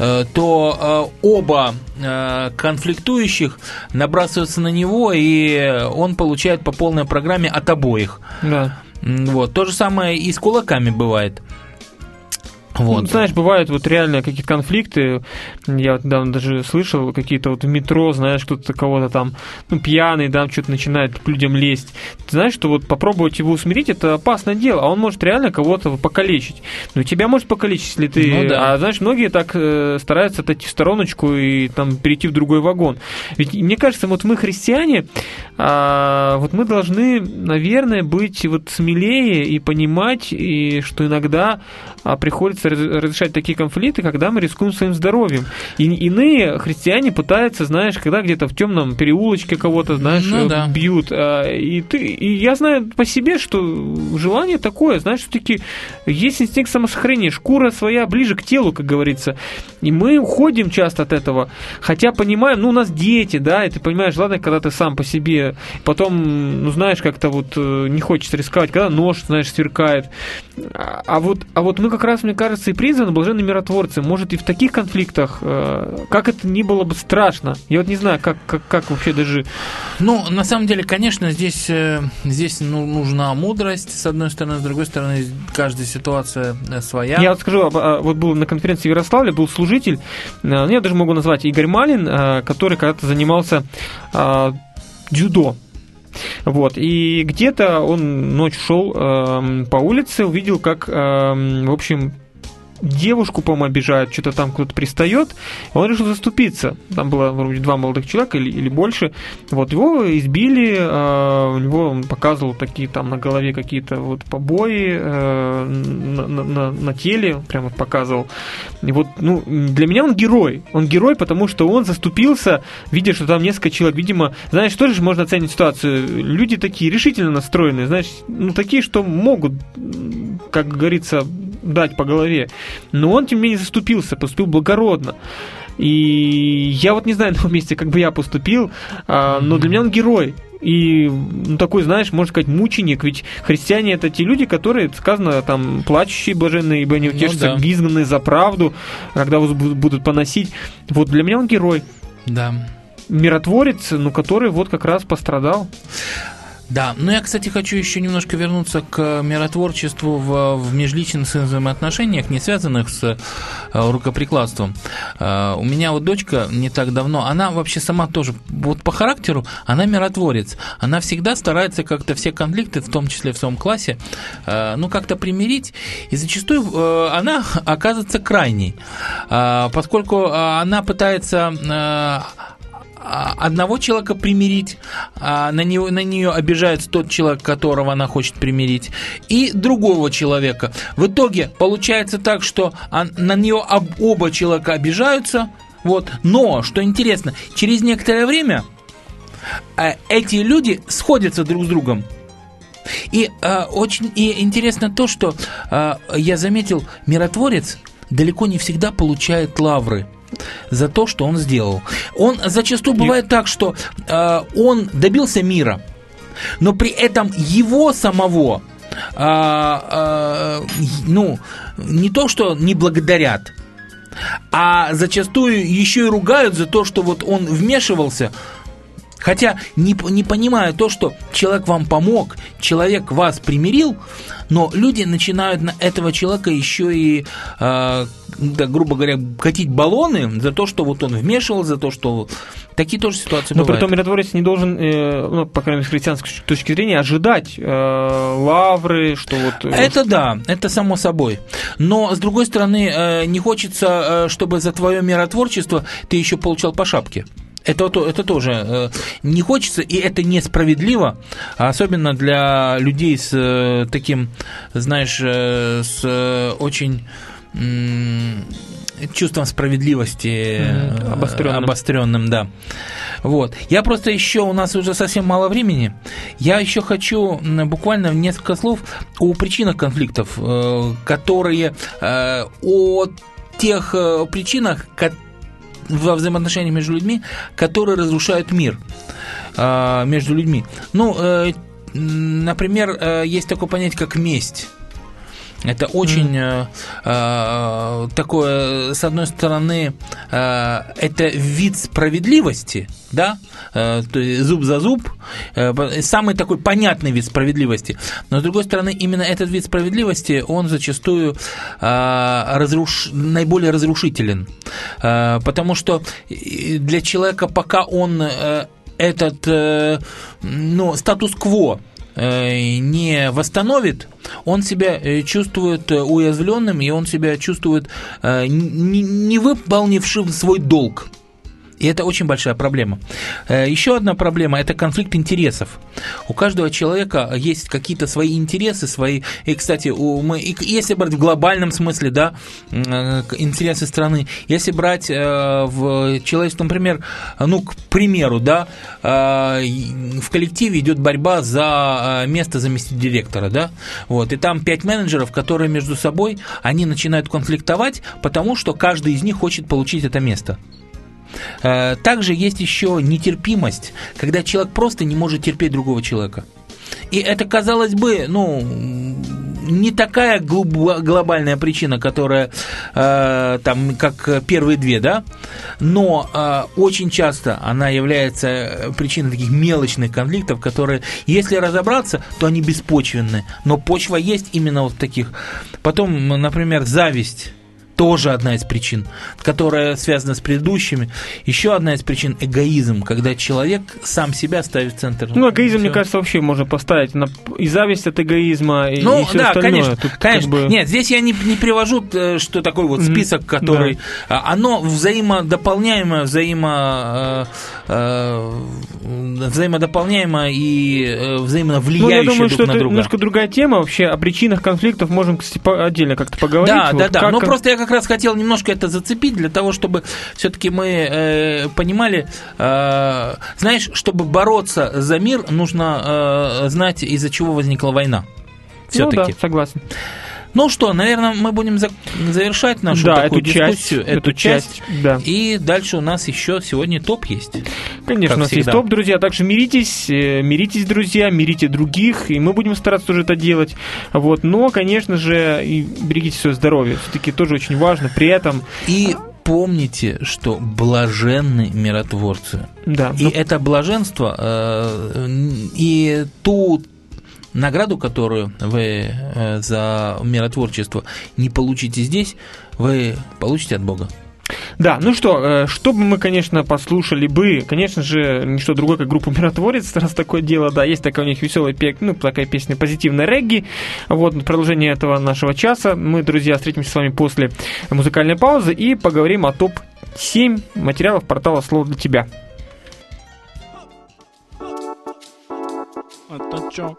то оба конфликтующих набрасываются на него, и он получает по полной программе от обоих. Да. Вот. То же самое и с кулаками бывает. Вот. Ну, знаешь, бывают вот реально какие-то конфликты. Я вот недавно даже слышал, какие-то вот в метро, знаешь, кто-то кого-то там, ну, пьяный, да, что-то начинает к людям лезть. Ты знаешь, что вот попробовать его усмирить, это опасное дело, а он может реально кого-то покалечить. Ну, тебя может покалечить, если ты... Ну, да. А, знаешь, многие так э, стараются отойти в стороночку и там перейти в другой вагон. Ведь мне кажется, вот мы, христиане, а, вот мы должны, наверное, быть вот смелее и понимать, и что иногда а, приходится разрешать такие конфликты, когда мы рискуем своим здоровьем. И иные христиане пытаются, знаешь, когда где-то в темном переулочке кого-то, знаешь, ну, да. бьют. И, ты, и я знаю по себе, что желание такое, знаешь, все-таки есть инстинкт самосохранения, шкура своя ближе к телу, как говорится. И мы уходим часто от этого. Хотя понимаем, ну, у нас дети, да, и ты понимаешь, ладно, когда ты сам по себе, потом, ну, знаешь, как-то вот не хочется рисковать, когда нож, знаешь, сверкает. А вот, а вот мы как раз, мне кажется, и призваны блаженные миротворцы. Может, и в таких конфликтах, как это ни было бы страшно. Я вот не знаю, как, как, как вообще даже... Ну, на самом деле, конечно, здесь, здесь ну, нужна мудрость, с одной стороны, с другой стороны, каждая ситуация своя. Я вот скажу, вот был на конференции в Ярославле, был служитель, я даже могу назвать Игорь Малин, который когда-то занимался дзюдо. Вот, и где-то он ночью шел э, по улице, увидел, как, э, в общем, девушку, по-моему, обижают, что-то там кто-то пристает, он решил заступиться. Там было, вроде, два молодых человека или, или больше. Вот, его избили, э, у него он показывал такие там на голове какие-то вот побои, э, на, на, на теле, прям вот показывал. И вот, ну, для меня он герой. Он герой, потому что он заступился, видя, что там несколько человек, видимо, знаешь, тоже же можно оценить ситуацию. Люди такие решительно настроенные, знаешь, ну, такие, что могут, как говорится, дать по голове. Но он, тем не менее, заступился, поступил благородно. И я вот не знаю на его месте, как бы я поступил, но для меня он герой. И ну, такой, знаешь, можно сказать, мученик. Ведь христиане — это те люди, которые, сказано, там, плачущие блаженные, ибо они утешатся, ну, да. изгнанные за правду, когда вас будут поносить. Вот для меня он герой. Да. Миротворец, ну, который вот как раз пострадал. Да, ну я, кстати, хочу еще немножко вернуться к миротворчеству в, в межличных взаимоотношениях, не связанных с э, рукоприкладством. Э, у меня вот дочка не так давно, она вообще сама тоже, вот по характеру, она миротворец. Она всегда старается как-то все конфликты, в том числе в своем классе, э, ну как-то примирить, и зачастую э, она оказывается крайней, э, поскольку она пытается... Э, одного человека примирить, а на, него, на нее обижается тот человек, которого она хочет примирить, и другого человека. В итоге получается так, что на нее оба человека обижаются, вот. Но, что интересно, через некоторое время эти люди сходятся друг с другом. И э, очень и интересно то, что э, я заметил, миротворец далеко не всегда получает лавры за то, что он сделал. Он зачастую бывает так, что э, он добился мира, но при этом его самого э, э, ну, не то, что не благодарят, а зачастую еще и ругают за то, что вот он вмешивался, хотя не, не понимая то, что человек вам помог, человек вас примирил, но люди начинают на этого человека еще и, э, да, грубо говоря, катить баллоны за то, что вот он вмешивал, за то, что... Такие тоже ситуации но бывают. Но при этом миротворец не должен, э, ну, по крайней мере, с христианской точки зрения, ожидать э, лавры, что вот... Это да, это само собой. Но, с другой стороны, э, не хочется, э, чтобы за твое миротворчество ты еще получал по шапке. Это, это тоже э, не хочется, и это несправедливо, особенно для людей с э, таким, знаешь, э, с э, очень э, чувством справедливости mm-hmm. обостренным. обостренным, да. Вот. Я просто еще, у нас уже совсем мало времени, я еще хочу буквально несколько слов о причинах конфликтов, э, которые э, о тех э, причинах, которые во взаимоотношениях между людьми, которые разрушают мир э, между людьми. Ну, э, например, э, есть такое понятие, как месть. Это очень mm. э, такое, с одной стороны, э, это вид справедливости, да, э, то есть зуб за зуб, э, самый такой понятный вид справедливости. Но с другой стороны, именно этот вид справедливости, он зачастую э, разруш... наиболее разрушителен, э, потому что для человека, пока он э, этот, э, ну, статус-кво не восстановит, он себя чувствует уязвленным, и он себя чувствует не выполнившим свой долг. И это очень большая проблема. Еще одна проблема – это конфликт интересов. У каждого человека есть какие-то свои интересы, свои… И, кстати, у, мы, и, если брать в глобальном смысле, да, интересы страны, если брать в человечестве, например, ну, к примеру, да, в коллективе идет борьба за место заместителя директора, да, вот, и там пять менеджеров, которые между собой, они начинают конфликтовать, потому что каждый из них хочет получить это место. Также есть еще нетерпимость, когда человек просто не может терпеть другого человека. И это, казалось бы, ну, не такая глобальная причина, которая э, там, как первые две, да, но э, очень часто она является причиной таких мелочных конфликтов, которые, если разобраться, то они беспочвенны, но почва есть именно вот таких. Потом, например, зависть. Тоже одна из причин, которая связана с предыдущими. Еще одна из причин – эгоизм, когда человек сам себя ставит в центр. Ну, эгоизм, все. Мне кажется, вообще можно поставить на... и зависть от эгоизма, и, ну, и все да, остальное. Конечно, Тут конечно. Как бы... Нет, здесь я не, не привожу, что такой вот список, который… Да. Оно взаимодополняемо, взаимо, взаимодополняемо и взаимовлияющее ну, я думаю, друг что на это друга. Немножко другая тема. Вообще о причинах конфликтов можем, кстати, отдельно как-то поговорить. Да, вот да, да. Как... Но просто я как раз хотел немножко это зацепить для того, чтобы все-таки мы э, понимали, э, знаешь, чтобы бороться за мир, нужно э, знать, из-за чего возникла война. Все-таки. Ну да, согласен. Ну что, наверное, мы будем за- завершать нашу да, такую эту дискуссию, часть, эту, эту часть. часть. Да. И дальше у нас еще сегодня топ есть. Конечно, у нас всегда. есть топ, друзья. Также миритесь, миритесь, друзья, мирите других, и мы будем стараться тоже это делать. Вот. Но, конечно же, и берегите свое здоровье. Все-таки тоже очень важно. При этом... И помните, что блаженны миротворцы. Да. И но... это блаженство, э, и ту награду, которую вы э, за миротворчество не получите здесь, вы получите от Бога. Да, ну что, что бы мы, конечно, послушали бы, конечно же, ничто другое, как группу «Миротворец», раз такое дело, да, есть такая у них веселая, ну, такая песня «Позитивная регги». Вот, продолжение этого нашего часа. Мы, друзья, встретимся с вами после музыкальной паузы и поговорим о топ семь материалов портала «Слово для тебя». Это чё?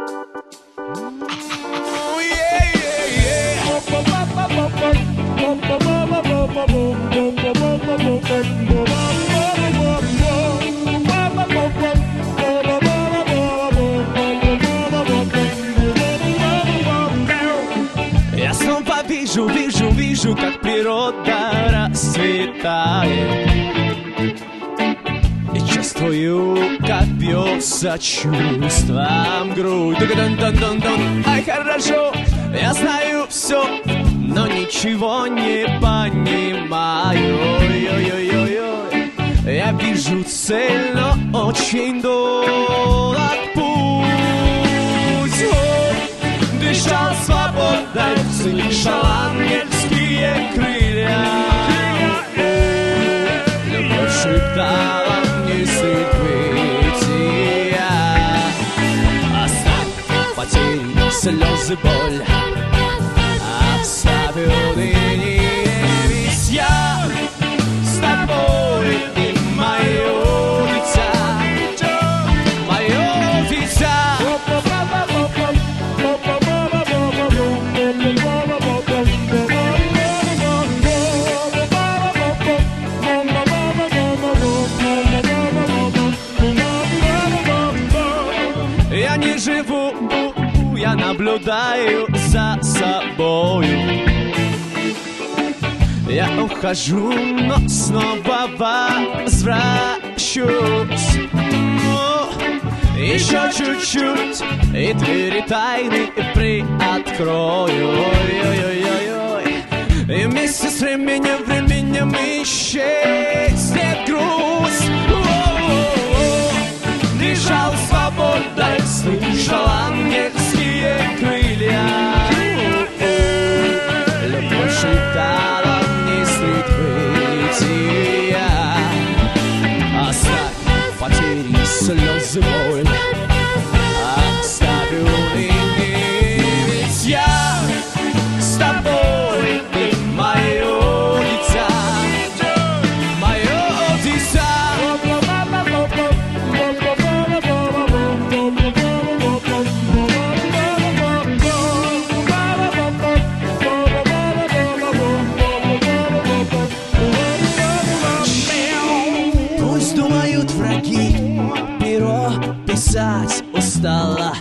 Я снова вижу, вижу, вижу, как природа расцветает. И чувствую, как бьется чувством грудь. Дун-дун-дун-дун-дун. Ай, хорошо, я знаю все, но ничего не понимаю. Ой-ой-ой-ой. Я вижу цель, но очень долг путь. О, дышал свободой, слышал ангельские крылья. Любовь шептала мне средь бытия. Оставь потери, слезы, боль. Оставь уныне, ведь я с тобой, и мое дитя, мое дитя. Я не живу, я наблюдаю за собою. Я ухожу, но снова возвращусь. О, еще чуть-чуть, и двери тайны приоткрою. Ой-ой-ой-ой. И вместе с временем, временем исчезнет грусть. О-о-о. Дышал свободой, слышал ангельские крылья. Любовь шептала мне средь бытия. Оставь потери, слезы, боль. Оставь уныне, ведь я с тобой, и мое дитя, мое дитя. руки, перо писать устала.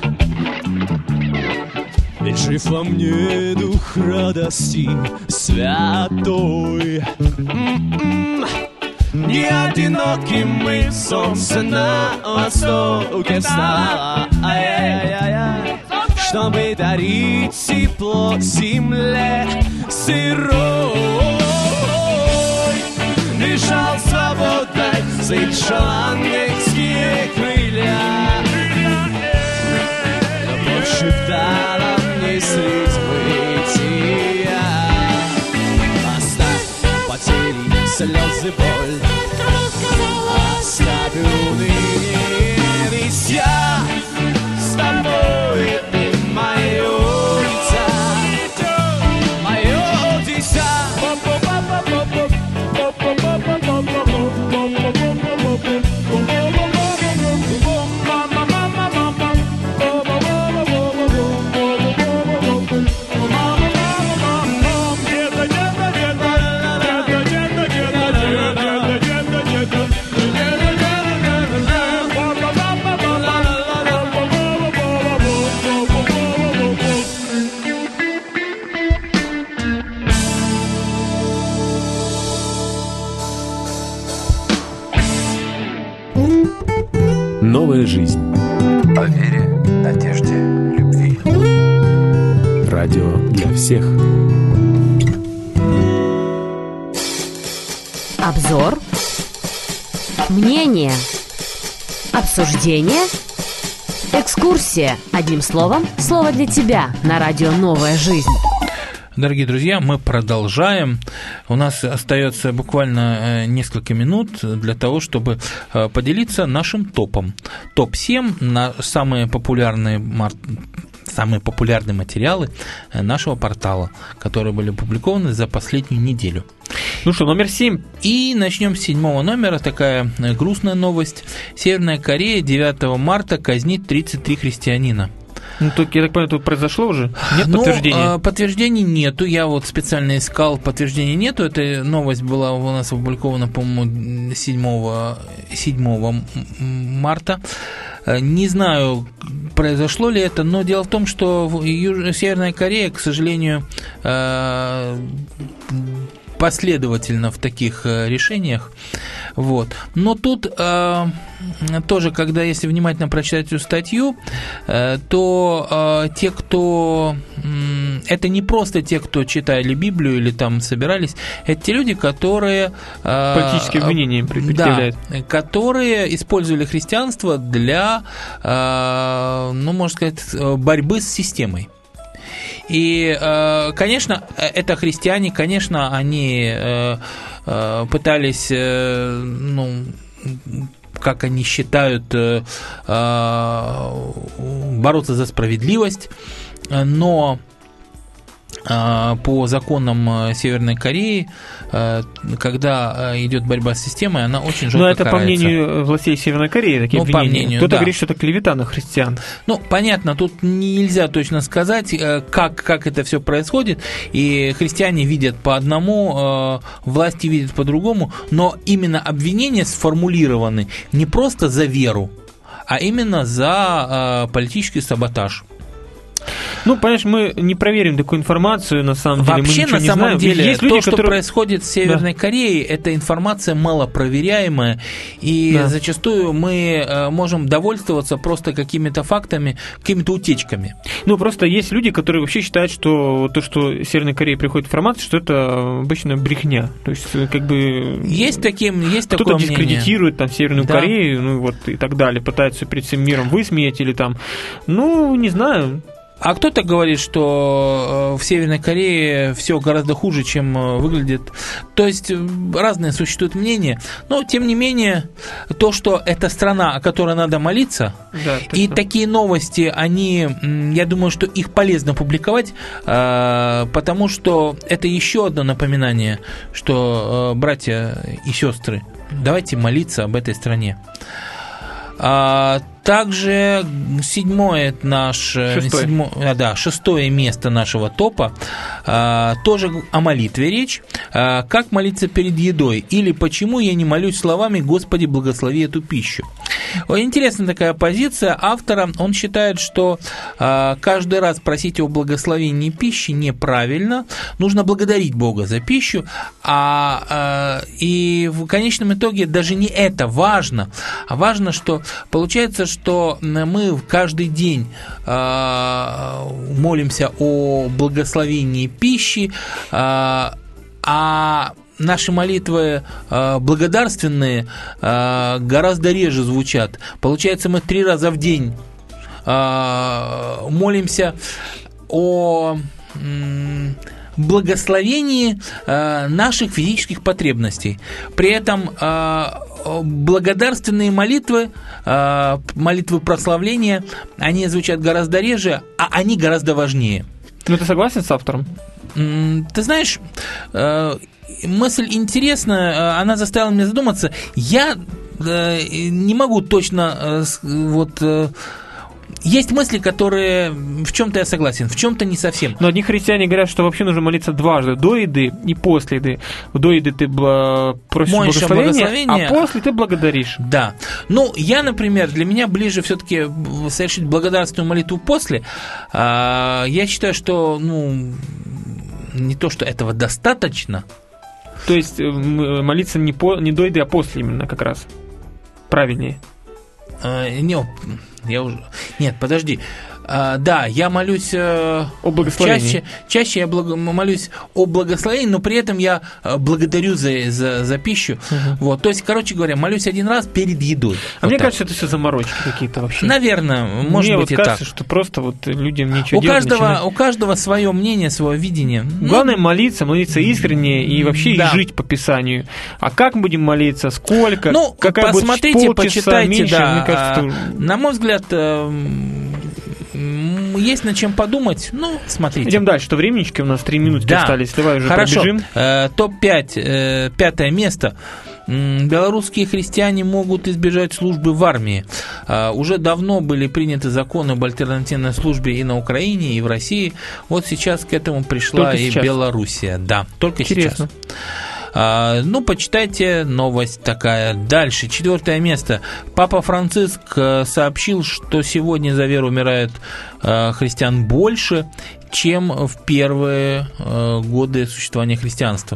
Ведь жив во мне дух радости святой. М-м-м. Не одиноки мы, солнце на востоке встало, ай-яй-яй-яй, чтобы дарить тепло земле сырой. Дышал свободой, слышал ангельские крылья, любовь шептала мне средь бытия. Оставь потери, слезы, боль, оставь уныние, ведь я с тобой, ты мое дитя, мое дитя. Новая жизнь. О вере, надежде, любви. Радио для всех. Обзор. Мнение. Обсуждение. Экскурсия. Одним словом, слово для тебя на радио «Новая жизнь». Дорогие друзья, мы продолжаем. У нас остается буквально несколько минут для того, чтобы поделиться нашим топом. топ семь на самые популярные, самые популярные материалы нашего портала, которые были опубликованы за последнюю неделю. Ну что, номер семь. И начнем с седьмого номера. Такая грустная новость. Северная Корея девятого марта казнит тридцать три христианина. Ну, только, я так понимаю, тут произошло уже? Нет ну, подтверждения? Подтверждений нету. Я вот специально искал, подтверждений нету. Эта новость была у нас опубликована, по-моему, седьмого марта. Не знаю, произошло ли это, но дело в том, что Юж... Северная Корея, к сожалению, последовательно в таких решениях. Вот. Но тут э, тоже, когда, если внимательно прочитать эту статью, э, то э, те, кто... Э, это не просто те, кто читали Библию или там собирались, это те люди, которые... Э, Политические обвинения предъявляют. Да, которые использовали христианство для, э, ну, можно сказать, борьбы с системой. И, конечно, это христиане, конечно, они пытались, ну, как они считают, бороться за справедливость, но по законам Северной Кореи, когда идет борьба с системой, она очень жестко карается. Но это по мнению властей Северной Кореи такие ну, обвинения. По мнению, Кто-то да. говорит, что это клевета на христиан. Ну, понятно, тут нельзя точно сказать, как, как это все происходит. И христиане видят по одному, власти видят по другому, но именно обвинения сформулированы не просто за веру, а именно за политический саботаж. Ну, понимаешь, мы не проверим такую информацию, на самом деле. Вообще, мы ничего на не самом знаем. деле, Есть люди, то, что которые... происходит в Северной да. Корее, это информация малопроверяемая, и да. зачастую мы можем довольствоваться просто какими-то фактами, какими-то утечками. Ну, просто есть люди, которые вообще считают, что то, что в Северной Корее приходит информация, что это обычно брехня. То есть, как бы... Есть, таким, есть кто-то такое мнение. Кто-то дискредитирует там Северную да. Корею, ну, вот, и так далее, пытается перед всем миром высмеять или там... Ну, не знаю... А кто-то говорит, что в Северной Корее все гораздо хуже, чем выглядит. То есть разные существуют мнения. Но, тем не менее, то, что это страна, о которой надо молиться, да, и что? Такие новости, они, я думаю, что их полезно публиковать, потому что это еще одно напоминание, что, братья и сестры, давайте молиться об этой стране. Также седьмое наше, Шестое. седьмо- а, да, шестое место нашего топа, а, тоже о молитве речь. А, как молиться перед едой? Или почему я не молюсь словами «Господи, благослови эту пищу». Интересная такая позиция автора. Он считает, что а, каждый раз просить о благословении пищи неправильно. Нужно благодарить Бога за пищу. А, а, и в конечном итоге даже не это важно. А важно, что получается, что мы каждый день а, молимся о благословении пищи, а, а наши молитвы э, благодарственные э, гораздо реже звучат. Получается, мы три раза в день э, молимся о м, благословении э, наших физических потребностей. При этом э, благодарственные молитвы, э, молитвы прославления, они звучат гораздо реже, а они гораздо важнее. Ну, ты согласен с автором? М, Ты знаешь, э, мысль интересная, она заставила меня задуматься. Я э, не могу точно э, с- вот э, есть мысли, которые в чем-то я согласен, в чем-то не совсем. Но одни христиане говорят, что вообще нужно молиться дважды, до еды и после еды. До еды ты бла- просишь Молишься благословения, благословения, а после ты благодаришь. Да. Ну, я, например, для меня ближе все-таки совершить благодарственную молитву после. А, я считаю, что, ну, не то, что этого достаточно. То есть э, м- молиться не, по, не до еды, а после именно как раз. Правильнее. А, не, я уже... Нет, подожди. А, да, я молюсь э, О благословении. чаще, чаще я благо- молюсь о благословении, но при этом я э, благодарю за, за, за пищу. Вот, то есть, короче говоря, молюсь один раз перед едой. А Вот мне так. кажется, это все заморочки какие-то вообще. Наверное, может Мне быть вот и кажется, так. что просто вот людям нечего У делать. каждого, начинать. у каждого свое мнение, свое видение. Ну, Главное молиться, молиться искренне и вообще Да. и жить по Писанию. А как мы будем молиться, сколько, Ну, какая посмотрите, будет полчаса, почитайте, меньше, да. мне кажется, это- А, На мой взгляд, э, м, есть над чем подумать. Ну, смотрите. Идем дальше, что временечки у нас три минутки Да. остались. Давай уже Хорошо. пробежим. Э, топ пять, э, пятое место. М, Белорусские христиане могут избежать службы в армии. Э, Уже давно были приняты законы об альтернативной службе и на Украине, и в России. Вот сейчас к этому пришла Только и сейчас. Белоруссия. Да, только Интересно. сейчас. А, ну, почитайте, новость такая. Дальше, четвертое место. Папа Франциск э, сообщил, что сегодня за веру умирает э, христиан больше, чем в первые э, годы существования христианства.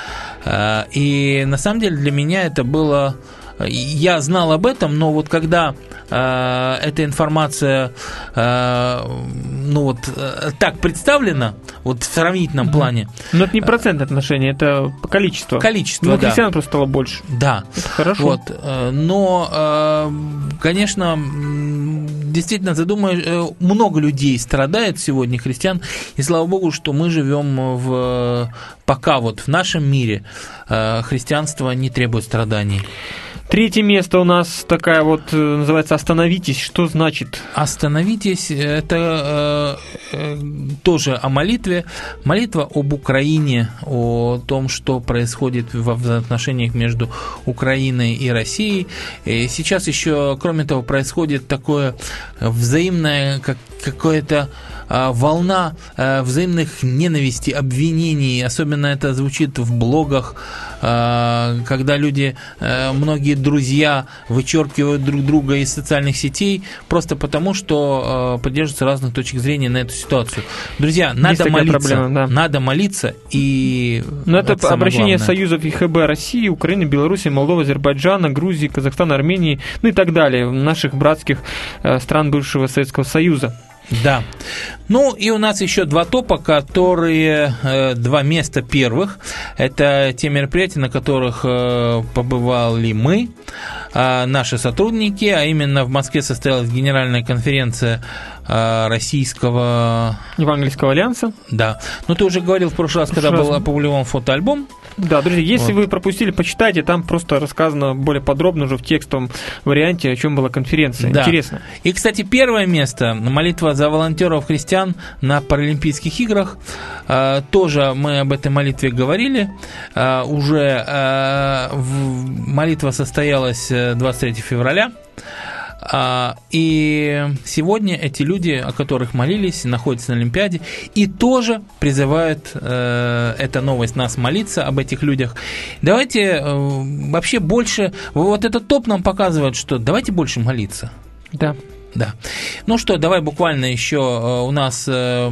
Э, И на самом деле для меня это было... Я знал об этом, но вот когда э, эта информация э, ну вот э, так представлена, вот в сравнительном плане, Но это не процентное отношение, это по количеству. количество, Ну, да. христиан просто стало больше. Да. Это хорошо. Вот, э, но, э, конечно, м, действительно, задумаешь, э, много людей страдает сегодня, христиан, и слава богу, что мы живем в пока вот в нашем мире э, христианство не требует страданий. Третье место у нас такая вот, э, называется «Остановитесь». Что значит? Остановитесь, это э, э, тоже о молитве. Молитва об Украине, о том, что происходит во взаимоотношениях между Украиной и Россией. И сейчас еще, кроме того, происходит такое взаимное, как, какое-то а, волна а, взаимных ненависти, обвинений. Особенно это звучит в блогах, а, когда люди, а, многие друзья вычеркивают друг друга из социальных сетей просто потому, что а, поддерживаются разных точек зрения на эту ситуацию. Друзья, надо такая молиться. проблема, да. Надо молиться и... Ну, это, самое обращение главное. союзов ИХБ России, Украины, Беларуси, Молдовы, Азербайджана, Грузии, Казахстана, Армении, ну и так далее, наших братских э, стран бывшего Советского Союза. Да. Ну и у нас еще два топа, которые э, два места первых. Это те мероприятия, на которых э, побывали мы, э, наши сотрудники, а именно в Москве состоялась генеральная конференция э, российского... Евангельского альянса. Да. Ну ты уже говорил в прошлый раз, когда прошлый был раз. опубликован фотоальбом. Да, друзья, если Вот. вы пропустили, почитайте, там просто рассказано более подробно уже в текстовом варианте, о чем была конференция. Да. Интересно. И, кстати, первое место, молитва за волонтеров христиан на Паралимпийских играх. Э, Тоже мы об этой молитве говорили. Э, Уже э, в- молитва состоялась э, двадцать третьего февраля. И сегодня эти люди, о которых молились, находятся на Олимпиаде и тоже призывают эта новость нас молиться об этих людях. Давайте вообще больше... Вот этот топ нам показывает, что давайте больше молиться. Да. Да. Ну что, давай буквально еще у нас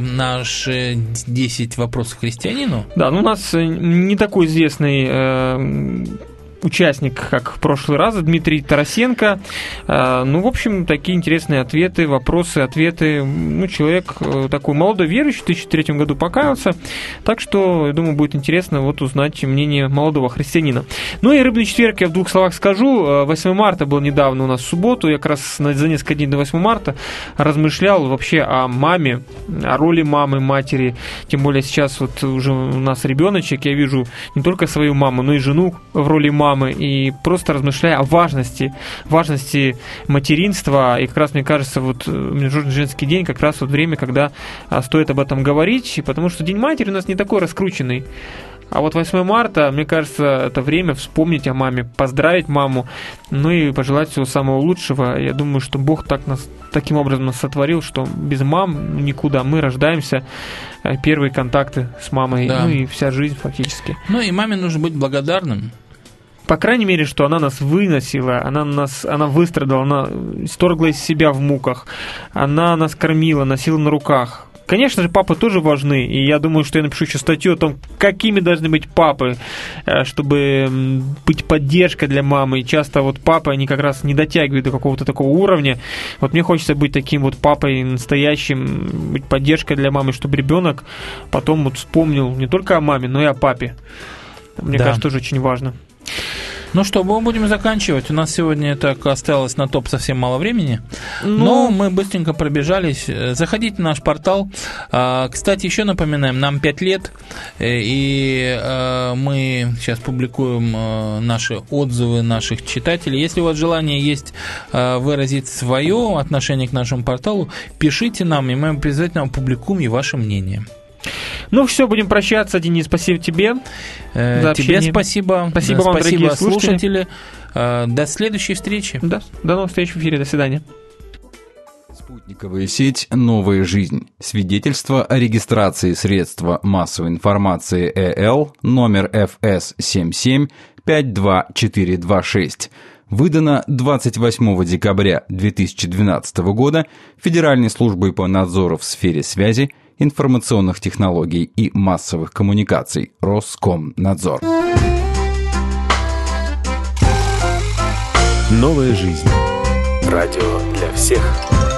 наши десять вопросов к христианину. Да, ну у нас не такой известный э, участник, как в прошлый раз, Дмитрий Тарасенко. Э, ну, в общем, такие интересные ответы, вопросы, ответы. Ну, человек такой молодой верующий, в две тысячи третьем году покаялся. Так что, я думаю, будет интересно вот узнать мнение молодого христианина. Ну и рыбный четверг я в двух словах скажу. восьмое марта был недавно у нас в субботу. Я как раз за несколько дней до восьмого марта размышлял вообще о маме, о роли мамы, матери. Тем более сейчас вот уже у нас ребеночек. Я вижу не только свою маму, но и жену в роли мамы. И просто размышляя о важности, важности материнства. И как раз, мне кажется, вот Международный женский день как раз вот время, когда стоит об этом говорить. Потому что День матери у нас не такой раскрученный. А вот восьмое марта, мне кажется, это время вспомнить о маме, поздравить маму, ну и пожелать всего самого лучшего. Я думаю, что Бог так нас, таким образом нас сотворил, что без мам никуда. Мы рождаемся, первые контакты с мамой, да. Ну и вся жизнь фактически. Ну и маме нужно быть благодарным. По крайней мере, что она нас выносила, она нас, она выстрадала, она исторгла из себя в муках, она нас кормила, носила на руках. Конечно же, папы тоже важны, и я думаю, что я напишу еще статью о том, какими должны быть папы, чтобы быть поддержкой для мамы. И часто вот папы, они как раз не дотягивают до какого-то такого уровня. Вот мне хочется быть таким вот папой настоящим, быть поддержкой для мамы, чтобы ребенок потом вот вспомнил не только о маме, но и о папе. Мне да. кажется, тоже очень важно. Ну что, мы будем заканчивать. У нас сегодня так осталось на топ совсем мало времени. Ну... Но мы быстренько пробежались. Заходите на наш портал. Кстати, еще напоминаем, нам пять лет, и мы сейчас публикуем наши отзывы наших читателей. Если у вас желание есть выразить свое отношение к нашему порталу, пишите нам, и мы обязательно опубликуем и ваше мнение. Ну все, будем прощаться. Денис, спасибо тебе э, за Тебе общение. спасибо. Спасибо вам, спасибо, дорогие слушатели. слушатели. Э, до следующей встречи. Да, до новых встреч в эфире. До свидания. Спутниковая сеть «Новая жизнь». Свидетельство о регистрации средства массовой информации ЭЛ номер эф эс семь семь пять два четыре два шесть. Выдано двадцать восьмого декабря две тысячи двенадцатого года Федеральной службой по надзору в сфере связи, информационных технологий и массовых коммуникаций Роскомнадзор. Новая жизнь. Радио для всех.